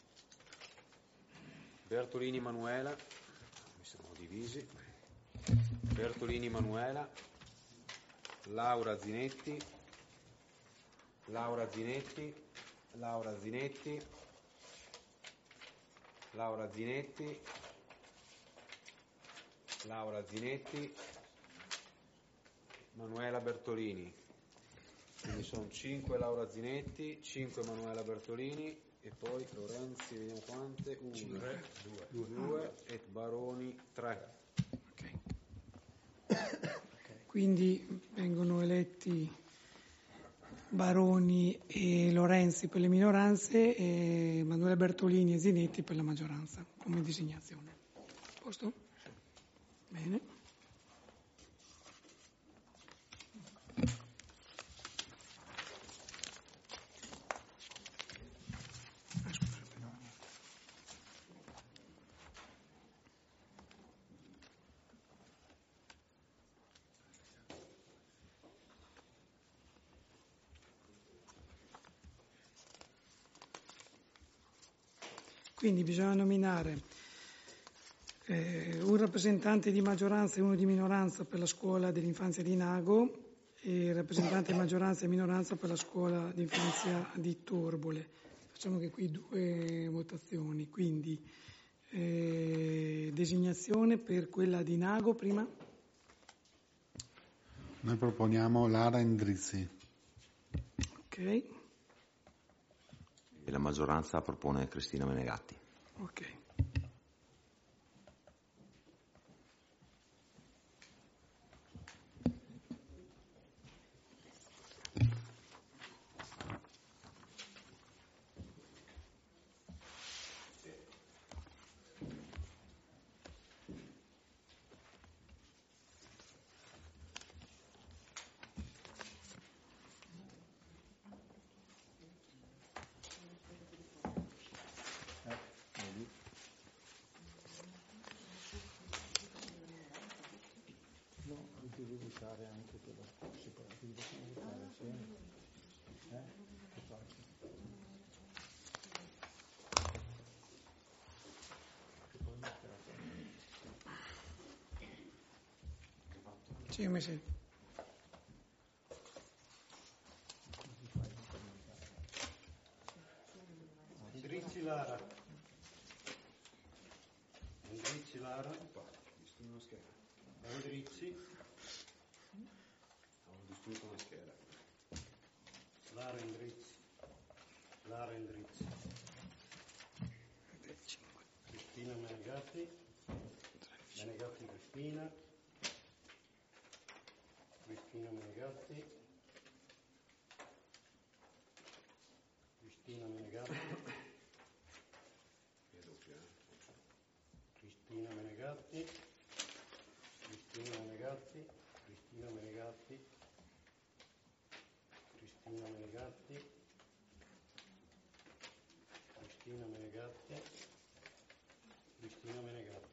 [SPEAKER 8] Bertolini Manuela. Mi sono divisi. Bertolini Manuela. Laura Zinetti. Laura Zinetti. Laura Zinetti. Laura Zinetti. Laura Zinetti. Manuela Bertolini. Quindi sono 5 Laura Zinetti, 5 Manuela Bertolini e poi Lorenzi, vediamo quante, 1, 2 e Baroni 3.
[SPEAKER 1] Quindi vengono eletti Baroni e Lorenzi per le minoranze e Manuela Bertolini e Zinetti per la maggioranza come designazione. Posto? Bene. Quindi bisogna nominare un rappresentante di maggioranza e uno di minoranza per la scuola dell'infanzia di Nago e il rappresentante di maggioranza e minoranza per la scuola d'infanzia di Torbole. Facciamo che qui 2 votazioni, quindi designazione per quella di Nago prima.
[SPEAKER 2] Noi proponiamo Lara Endrizzi.
[SPEAKER 1] Ok.
[SPEAKER 5] E la maggioranza propone Cristina Menegatti.
[SPEAKER 1] Ok.
[SPEAKER 6] Devo votare anche per la separativa, devo votare assieme. Che faccio?
[SPEAKER 1] Sì, come sì.
[SPEAKER 7] Endrizzi Lara. Endrizzi Lara. Endrizzi.
[SPEAKER 8] tutta una scheda.
[SPEAKER 7] Lara Indrizzi, Cristina Menegatti, Cristina Menegatti, Cristina Menegatti, Cristina Menegatti, Cristina Menegatti, Cristina Menegatti, Cristina Menegatti, Cristina Menegatti, Cristina Menegatti.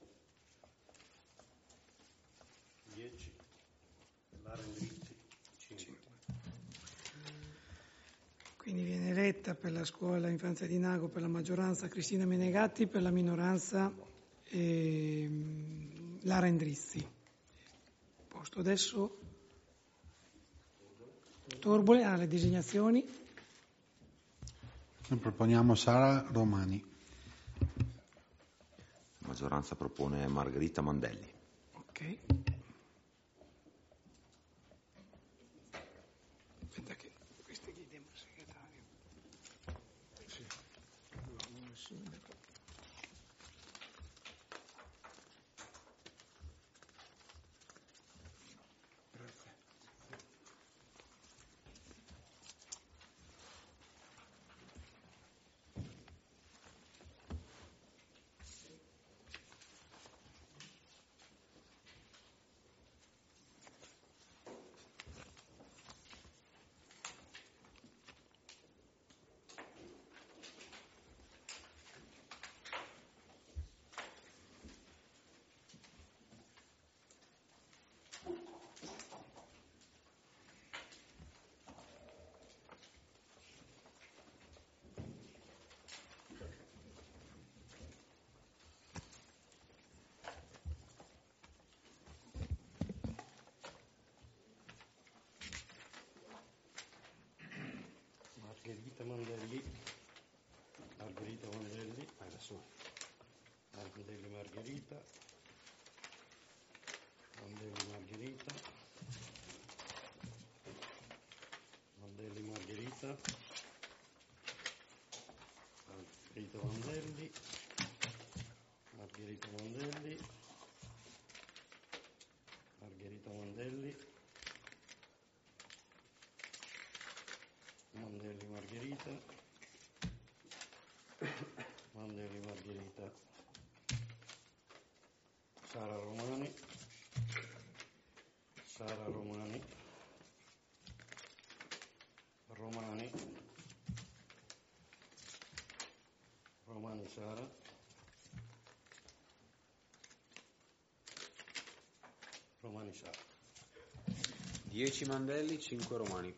[SPEAKER 7] 10. Lara Indrizzi, 5.
[SPEAKER 1] Quindi viene eletta per la scuola infanzia di Nago per la maggioranza Cristina Menegatti, per la minoranza Lara Indrizzi. Posto adesso Torbole alle designazioni.
[SPEAKER 2] Noi proponiamo Sara Romani.
[SPEAKER 5] La maggioranza propone Margherita Mandelli.
[SPEAKER 1] Ok. Aspetta che questi chiediamo al segretario. Sì. Il sindaco. Grazie.
[SPEAKER 7] Margherita Mandelli, adesso Mandelli Margherita, Mandelli Margherita, Mandelli Margherita, Margherita Mandelli, Margherita Mandelli, Margherita Mandelli, Mandelli Margherita, Mandelli Margherita, Sara Romani, Sara Romani, Romani, Romani Sara, Romani Sara.
[SPEAKER 8] 10 Mandelli, 5 Romani.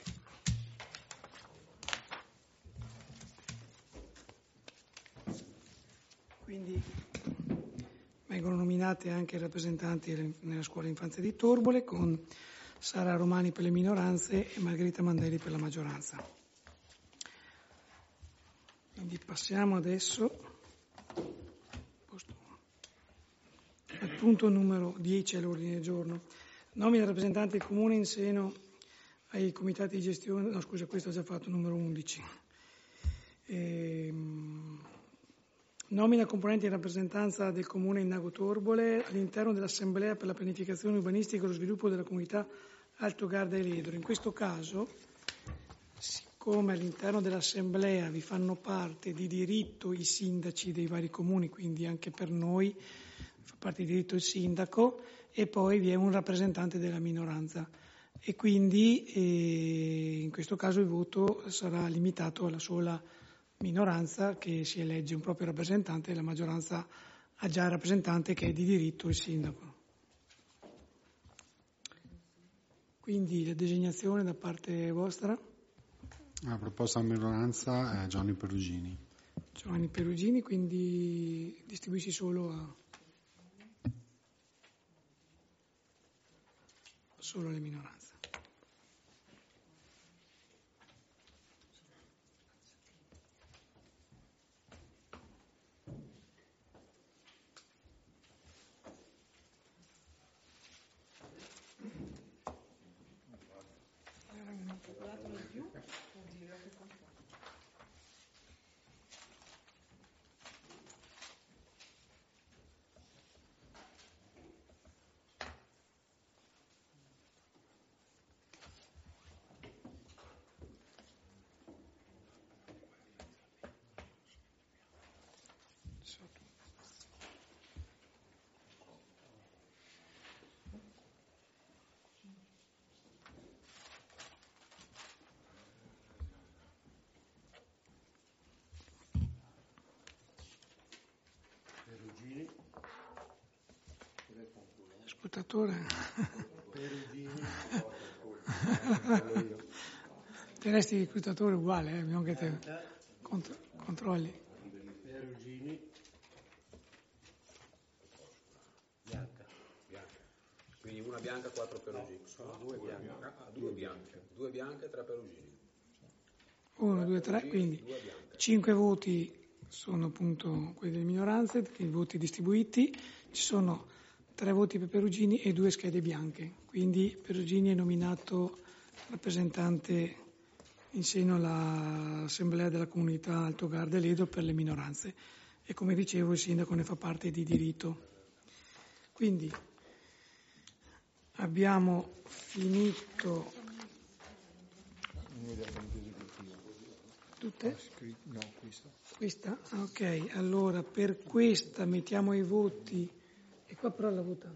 [SPEAKER 1] Quindi vengono nominate anche rappresentanti nella scuola infanzia di Torbole con Sara Romani per le minoranze e Margherita Mandelli per la maggioranza. Quindi passiamo adesso al punto numero 10 all'ordine del giorno. Nomina rappresentanti del Comune in seno ai comitati di gestione, no scusa, questo ho già fatto, numero 11. Nomina componenti in rappresentanza del Comune in Nago Torbole all'interno dell'Assemblea per la pianificazione urbanistica e lo sviluppo della comunità Alto Garda e Ledro. In questo caso, siccome all'interno dell'Assemblea vi fanno parte di diritto i sindaci dei vari comuni, quindi anche per noi fa parte di diritto il sindaco, e poi vi è un rappresentante della minoranza. E quindi in questo caso il voto sarà limitato alla sola minoranza che si elegge un proprio rappresentante e la maggioranza ha già il rappresentante che è di diritto il sindaco. Quindi la designazione da parte vostra?
[SPEAKER 2] La proposta della minoranza è Giovanni Perugini.
[SPEAKER 1] Giovanni Perugini, quindi distribuisci solo alle minoranze. Scrutatore. Te resti scrutatore uguale, abbiamo che te controlli.
[SPEAKER 7] Perugini. Bianca.
[SPEAKER 8] Quindi una bianca, 4 perugini. Due bianche, 3 perugini.
[SPEAKER 1] 1, 2, 3, quindi 5 voti sono appunto quelli delle minoranze, i voti distribuiti, ci sono 3 voti per Perugini e 2 schede bianche, quindi Perugini è nominato rappresentante in seno all'Assemblea della Comunità Alto Garda e Ledo per le minoranze e come dicevo il sindaco ne fa parte di diritto. Quindi abbiamo finito tutte?
[SPEAKER 3] No, questa.
[SPEAKER 1] Questa? Ok, allora per questa mettiamo i voti e qua però la vota.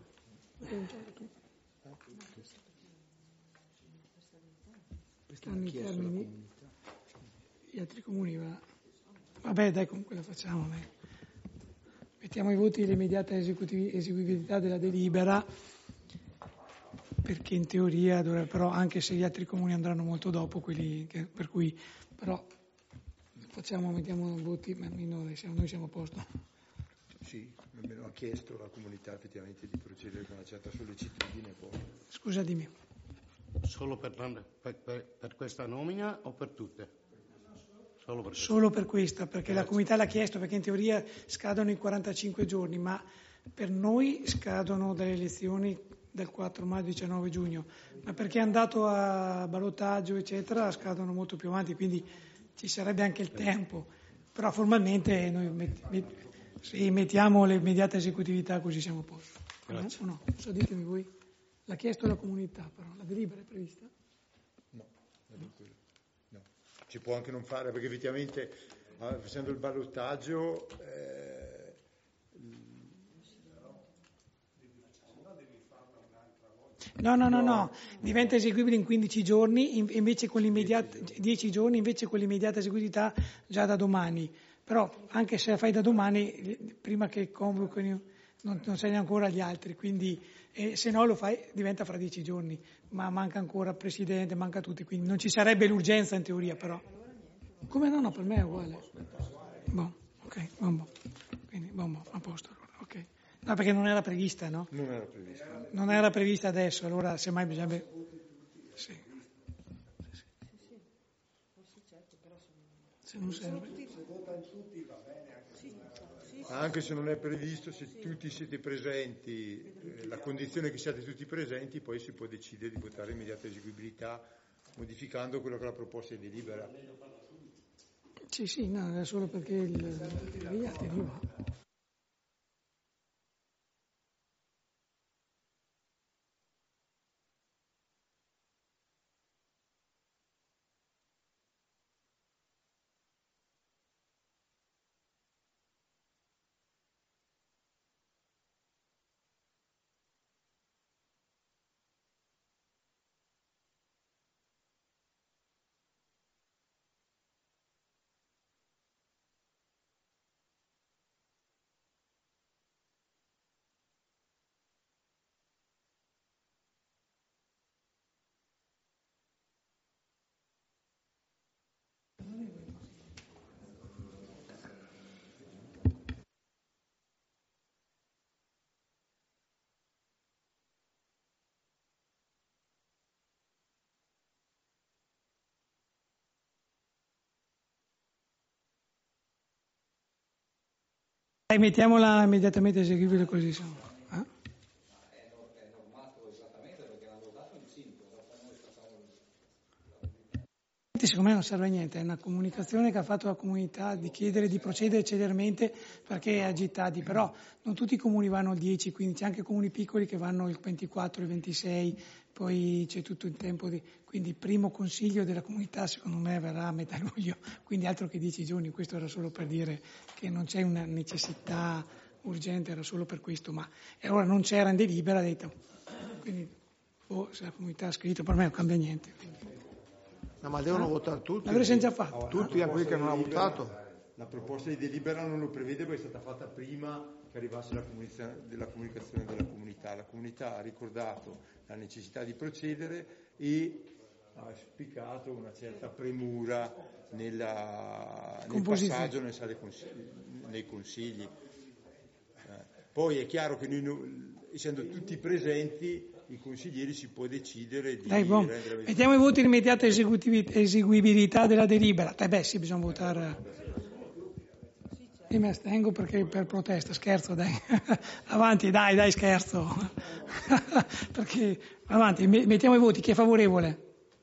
[SPEAKER 1] Stanno i termini. Gli altri comuni va. Vabbè dai, comunque la facciamo. Dai. Mettiamo i voti dell'immediata eseguibilità della delibera, perché in teoria dovrebbe, però anche se gli altri comuni andranno molto dopo, per cui però mettiamo voti minori, noi siamo a posto.
[SPEAKER 3] Sì, almeno ha chiesto la comunità effettivamente di procedere con una certa sollecitudine. Poi.
[SPEAKER 1] Scusa, dimmi.
[SPEAKER 7] Solo per questa nomina o per tutte?
[SPEAKER 1] Solo per questa, perché la comunità l'ha chiesto, perché in teoria scadono i 45 giorni, ma per noi scadono dalle elezioni del 4 maggio 19 giugno, ma perché è andato a ballottaggio eccetera scadono molto più avanti, quindi ci sarebbe anche il tempo, però formalmente noi mettiamo l'immediata esecutività così siamo a posto.
[SPEAKER 7] Grazie.
[SPEAKER 1] No? So, ditemi voi, l'ha chiesto la comunità però, la delibera è prevista?
[SPEAKER 3] No. Si può anche non fare, perché effettivamente facendo il ballottaggio
[SPEAKER 1] No, diventa eseguibile in 15 giorni, invece con 10 giorni, invece con l'immediata eseguibilità già da domani. Però anche se la fai da domani, prima che convochino, non sai ancora gli altri, quindi se no lo fai, diventa fra 10 giorni, ma manca ancora il Presidente, manca tutti, quindi non ci sarebbe l'urgenza in teoria però. Come no, per me è uguale. Ok, quindi a posto allora, ok. No, perché non era prevista, no?
[SPEAKER 3] non era previsto.
[SPEAKER 1] Non era prevista adesso, allora semmai bisognerebbe... Sì. Se non serve.
[SPEAKER 3] Anche se non è previsto, se tutti siete presenti, la condizione è che siate tutti presenti, poi si può decidere di votare immediata eseguibilità, modificando quello che è la proposta di delibera.
[SPEAKER 1] Sì, no, era solo perché gli altri no. Mettiamola immediatamente eseguibile così siamo. È normato esattamente perché l'hanno votato in 5. Secondo me non serve a niente, è una comunicazione che ha fatto la comunità di chiedere di procedere celermente perché è agitati, però non tutti i comuni vanno il 10, quindi c'è anche comuni piccoli che vanno il 24, il 26, poi c'è tutto il tempo quindi il primo consiglio della comunità secondo me verrà a metà luglio, quindi altro che 10 giorni, questo era solo per dire che non c'è una necessità urgente, era solo per questo, ma allora non c'era in delibera, ha detto, quindi se la comunità ha scritto per me non cambia niente. Quindi.
[SPEAKER 3] No, ma devono votare tutti.
[SPEAKER 1] L'avrei già fatto.
[SPEAKER 3] Tutti, anche quelli che non hanno votato. La proposta di delibera non lo prevede perché è stata fatta prima
[SPEAKER 6] che arrivasse della comunicazione della comunità. La comunità ha ricordato la necessità di procedere e ha auspicato una certa premura nel passaggio nei consigli. Poi è chiaro che noi, essendo tutti presenti, i consiglieri si può decidere di rendere...
[SPEAKER 1] Mettiamo i voti di immediata eseguibilità della delibera. Sì, bisogna votare. Io mi astengo perché per protesta, scherzo, dai. Avanti, dai, scherzo. Perché avanti, mettiamo i voti, chi è favorevole?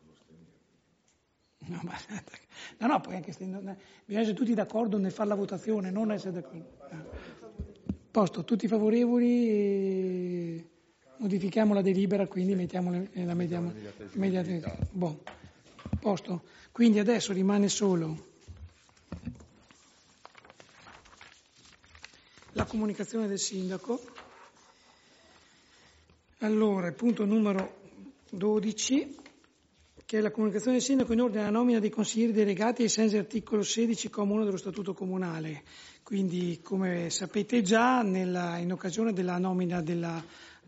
[SPEAKER 1] No, poi anche bisogna essere tutti d'accordo nel fare la votazione, non essere d'accordo. Posto, tutti favorevoli, e modifichiamo la delibera, quindi la mediamo immediatamente. Posto. Quindi adesso rimane solo la comunicazione del sindaco. Allora, il punto numero 12, che è la comunicazione del sindaco in ordine alla nomina dei consiglieri delegati ai sensi dell'articolo 16, comma 1 dello Statuto Comunale. Quindi, come sapete già, in occasione della nomina della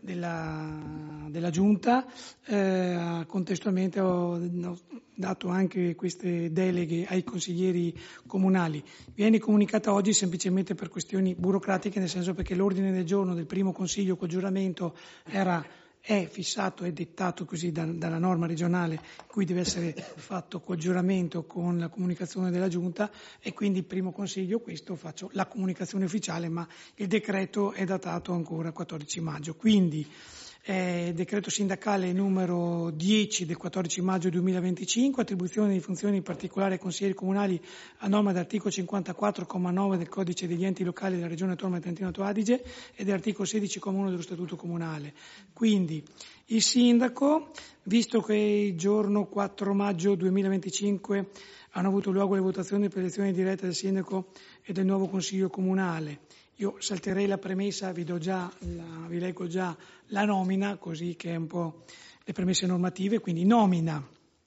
[SPEAKER 1] Giunta, contestualmente ho dato anche queste deleghe ai consiglieri comunali. Viene comunicata oggi semplicemente per questioni burocratiche, nel senso perché l'ordine del giorno del primo consiglio col giuramento è fissato, è dettato così dalla norma regionale, in cui deve essere fatto col giuramento con la comunicazione della Giunta, e quindi il primo consiglio, questo faccio la comunicazione ufficiale, ma il decreto è datato ancora 14 maggio. Quindi decreto sindacale numero 10 del 14 maggio 2025, attribuzione di funzioni in particolare ai consiglieri comunali a norma dell'articolo 54,9 del codice degli enti locali della Regione Autonoma del Trentino-Alto Adige e dell'articolo 16,1 dello Statuto Comunale. Quindi il sindaco, visto che il giorno 4 maggio 2025 hanno avuto luogo le votazioni per l'elezione diretta del sindaco e del nuovo consiglio comunale, io salterei la premessa, vi leggo già la nomina, così che è un po' le premesse normative. Quindi nomina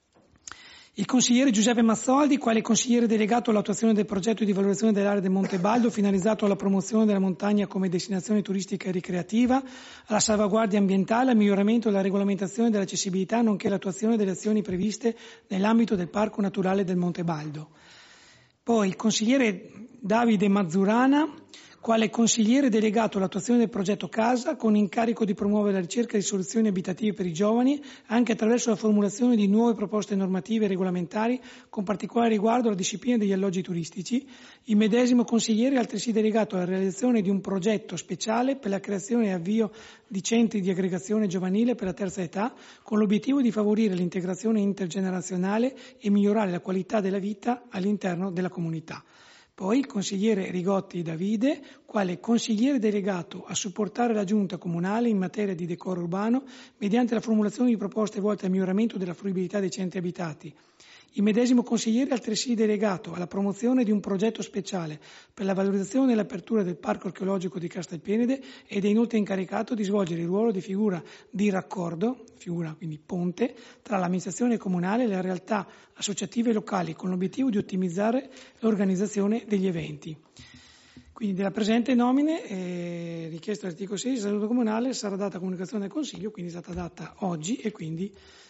[SPEAKER 1] il consigliere Giuseppe Mazzoldi quale consigliere delegato all'attuazione del progetto di valorizzazione dell'area del Monte Baldo finalizzato alla promozione della montagna come destinazione turistica e ricreativa, alla salvaguardia ambientale, al miglioramento della regolamentazione dell'accessibilità, nonché all'attuazione delle azioni previste nell'ambito del Parco Naturale del Monte Baldo. Poi il consigliere Davide Mazzurana quale consigliere delegato all'attuazione del progetto Casa, con incarico di promuovere la ricerca di soluzioni abitative per i giovani, anche attraverso la formulazione di nuove proposte normative e regolamentari, con particolare riguardo alla disciplina degli alloggi turistici. Il medesimo consigliere è altresì delegato alla realizzazione di un progetto speciale per la creazione e avvio di centri di aggregazione giovanile per la terza età, con l'obiettivo di favorire l'integrazione intergenerazionale e migliorare la qualità della vita all'interno della comunità. Poi il consigliere Rigotti Davide, quale consigliere delegato a supportare la Giunta Comunale in materia di decoro urbano mediante la formulazione di proposte volte al miglioramento della fruibilità dei centri abitati. Il medesimo consigliere è altresì delegato alla promozione di un progetto speciale per la valorizzazione e l'apertura del Parco archeologico di Castelpenede ed è inoltre incaricato di svolgere il ruolo di figura di raccordo, figura quindi ponte, tra l'amministrazione comunale e le realtà associative locali con l'obiettivo di ottimizzare l'organizzazione degli eventi. Quindi della presente nomine, richiesta dall'articolo 6 del Statuto Comunale, sarà data comunicazione al Consiglio, quindi è stata data oggi e quindi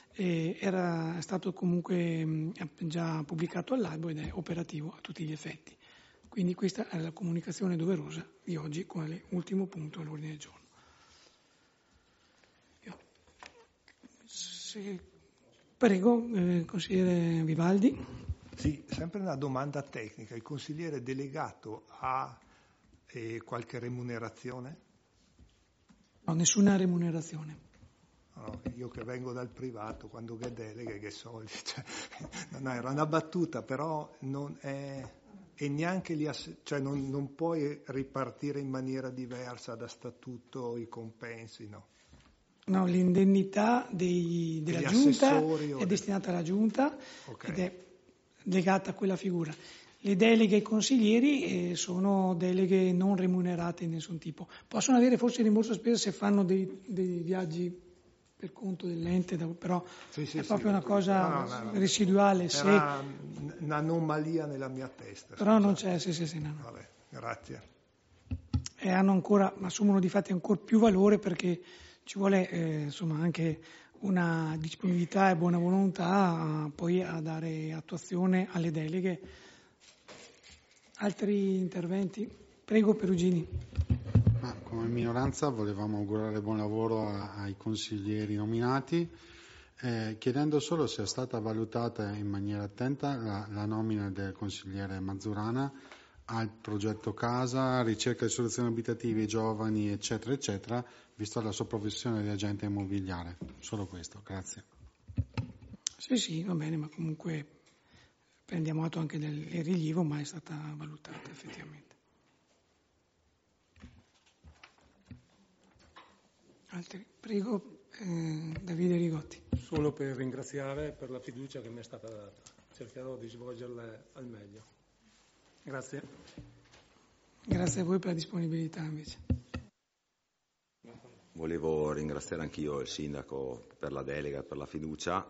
[SPEAKER 1] era stato comunque già pubblicato all'albo ed è operativo a tutti gli effetti. Quindi questa è la comunicazione doverosa di oggi, quale ultimo punto all'ordine del giorno. Prego, consigliere Vivaldi.
[SPEAKER 3] Sì, sempre una domanda tecnica. Il consigliere delegato ha qualche remunerazione?
[SPEAKER 1] No, nessuna remunerazione.
[SPEAKER 3] No, io che vengo dal privato, quando che deleghe, che soldi, no, era una battuta, però non è, e neanche non puoi ripartire in maniera diversa da statuto i compensi, no?
[SPEAKER 1] No, l'indennità della Giunta è destinata alla Giunta, okay, ed è legata a quella figura. Le deleghe ai consiglieri sono deleghe non remunerate di nessun tipo. Possono avere forse rimborso spese se fanno dei viaggi per conto dell'ente, però è proprio una cosa residuale.
[SPEAKER 3] Era un'anomalia nella mia testa.
[SPEAKER 1] Però non c'è, sì. No.
[SPEAKER 3] Vabbè, grazie.
[SPEAKER 1] assumono di fatti ancora più valore, perché ci vuole anche una disponibilità e buona volontà poi a dare attuazione alle deleghe. Altri interventi? Prego, Perugini.
[SPEAKER 2] Come minoranza volevamo augurare buon lavoro ai consiglieri nominati, chiedendo solo se è stata valutata in maniera attenta la nomina del consigliere Mazzurana al progetto Casa, ricerca di soluzioni abitative, giovani, eccetera, eccetera, visto la sua professione di agente immobiliare. Solo questo, grazie.
[SPEAKER 1] Sì, va bene, ma comunque prendiamo atto anche del rilievo, ma è stata valutata effettivamente. Altri? Prego, Davide Rigotti.
[SPEAKER 9] Solo per ringraziare per la fiducia che mi è stata data. Cercherò di svolgerla al meglio. Grazie.
[SPEAKER 1] Grazie a voi per la disponibilità invece.
[SPEAKER 5] Volevo ringraziare anch'io il sindaco per la delega, per la fiducia,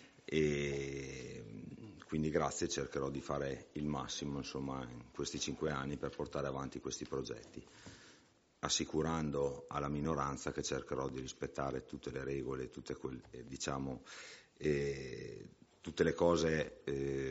[SPEAKER 5] e quindi grazie, cercherò di fare il massimo in questi 5 anni per portare avanti questi progetti, assicurando alla minoranza che cercherò di rispettare tutte le regole, tutte le cose,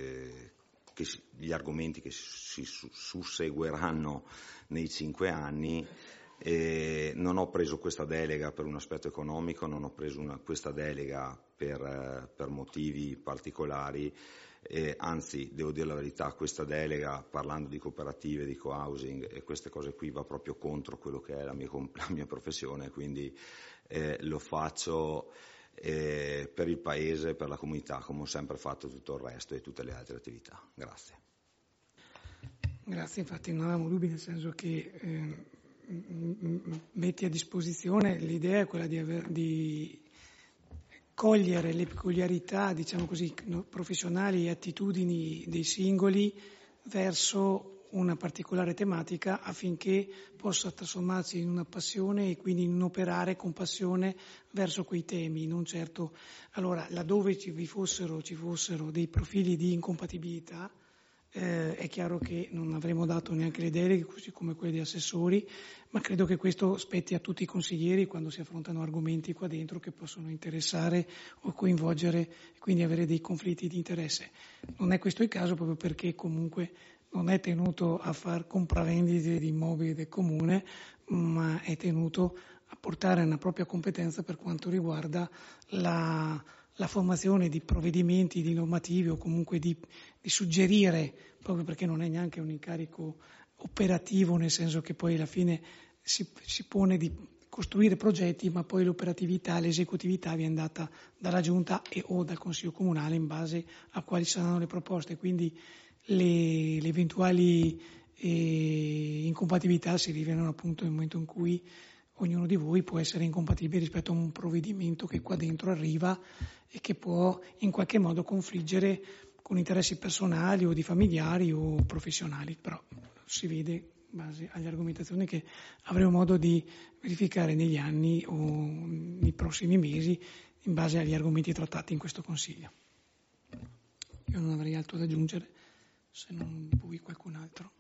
[SPEAKER 5] gli argomenti che si susseguiranno nei 5 anni. Non ho preso questa delega per un aspetto economico, non ho preso questa delega per motivi particolari, anzi, devo dire la verità, questa delega, parlando di cooperative, di co-housing e queste cose qui, va proprio contro quello che è la mia professione, quindi lo faccio per il Paese, per la comunità, come ho sempre fatto tutto il resto e tutte le altre attività. Grazie.
[SPEAKER 1] Grazie, infatti non avevamo dubbi, nel senso che metti a disposizione, l'idea è quella di cogliere le peculiarità, diciamo così, professionali e attitudini dei singoli verso una particolare tematica, affinché possa trasformarsi in una passione e quindi in un operare con passione verso quei temi, non certo. Allora, laddove ci fossero dei profili di incompatibilità, è chiaro che non avremmo dato neanche le deleghe, così come quelle di assessori, ma credo che questo spetti a tutti i consiglieri quando si affrontano argomenti qua dentro che possono interessare o coinvolgere e quindi avere dei conflitti di interesse. Non è questo il caso, proprio perché comunque non è tenuto a far compravendite di immobili del comune, ma è tenuto a portare una propria competenza per quanto riguarda la formazione di provvedimenti, di normativi o comunque di suggerire, proprio perché non è neanche un incarico operativo, nel senso che poi alla fine si pone di costruire progetti, ma poi l'operatività, l'esecutività viene data dalla Giunta e o dal Consiglio Comunale in base a quali saranno le proposte, quindi le eventuali incompatibilità si rivelano appunto nel momento in cui ognuno di voi può essere incompatibile rispetto a un provvedimento che qua dentro arriva e che può in qualche modo confliggere con interessi personali o di familiari o professionali, però si vede in base alle argomentazioni che avremo modo di verificare negli anni o nei prossimi mesi in base agli argomenti trattati in questo Consiglio. Io non avrei altro da aggiungere, se non voi qualcun altro.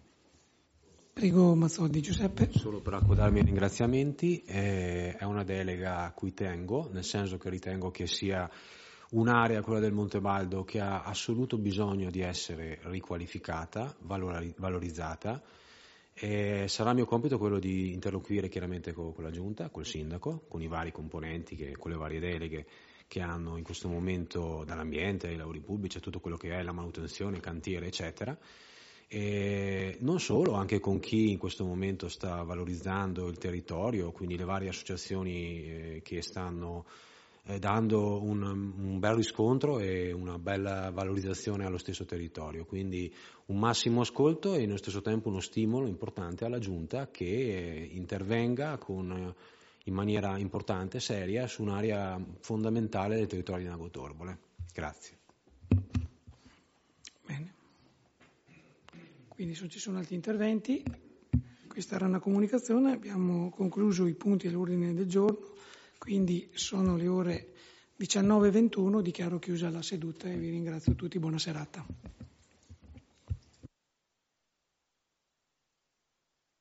[SPEAKER 1] Prego Mazzoldi. Giuseppe.
[SPEAKER 8] Solo per accodarmi ai ringraziamenti, è una delega a cui tengo, nel senso che ritengo che sia un'area, quella del Montebaldo, che ha assoluto bisogno di essere riqualificata, valorizzata. Sarà mio compito quello di interloquire chiaramente con la Giunta, col Sindaco, con i vari componenti, con le varie deleghe che hanno in questo momento, dall'ambiente ai lavori pubblici a tutto quello che è la manutenzione, il cantiere, eccetera. E non solo, anche con chi in questo momento sta valorizzando il territorio, quindi le varie associazioni che stanno dando un bel riscontro e una bella valorizzazione allo stesso territorio, quindi un massimo ascolto e nello stesso tempo uno stimolo importante alla Giunta che intervenga in maniera importante, seria, su un'area fondamentale del territorio di Nago Torbole. Grazie.
[SPEAKER 1] Bene. Quindi se non ci sono altri interventi, questa era una comunicazione, abbiamo concluso i punti all'ordine del giorno, quindi sono le ore 19:21, dichiaro chiusa la seduta e vi ringrazio tutti, buona serata.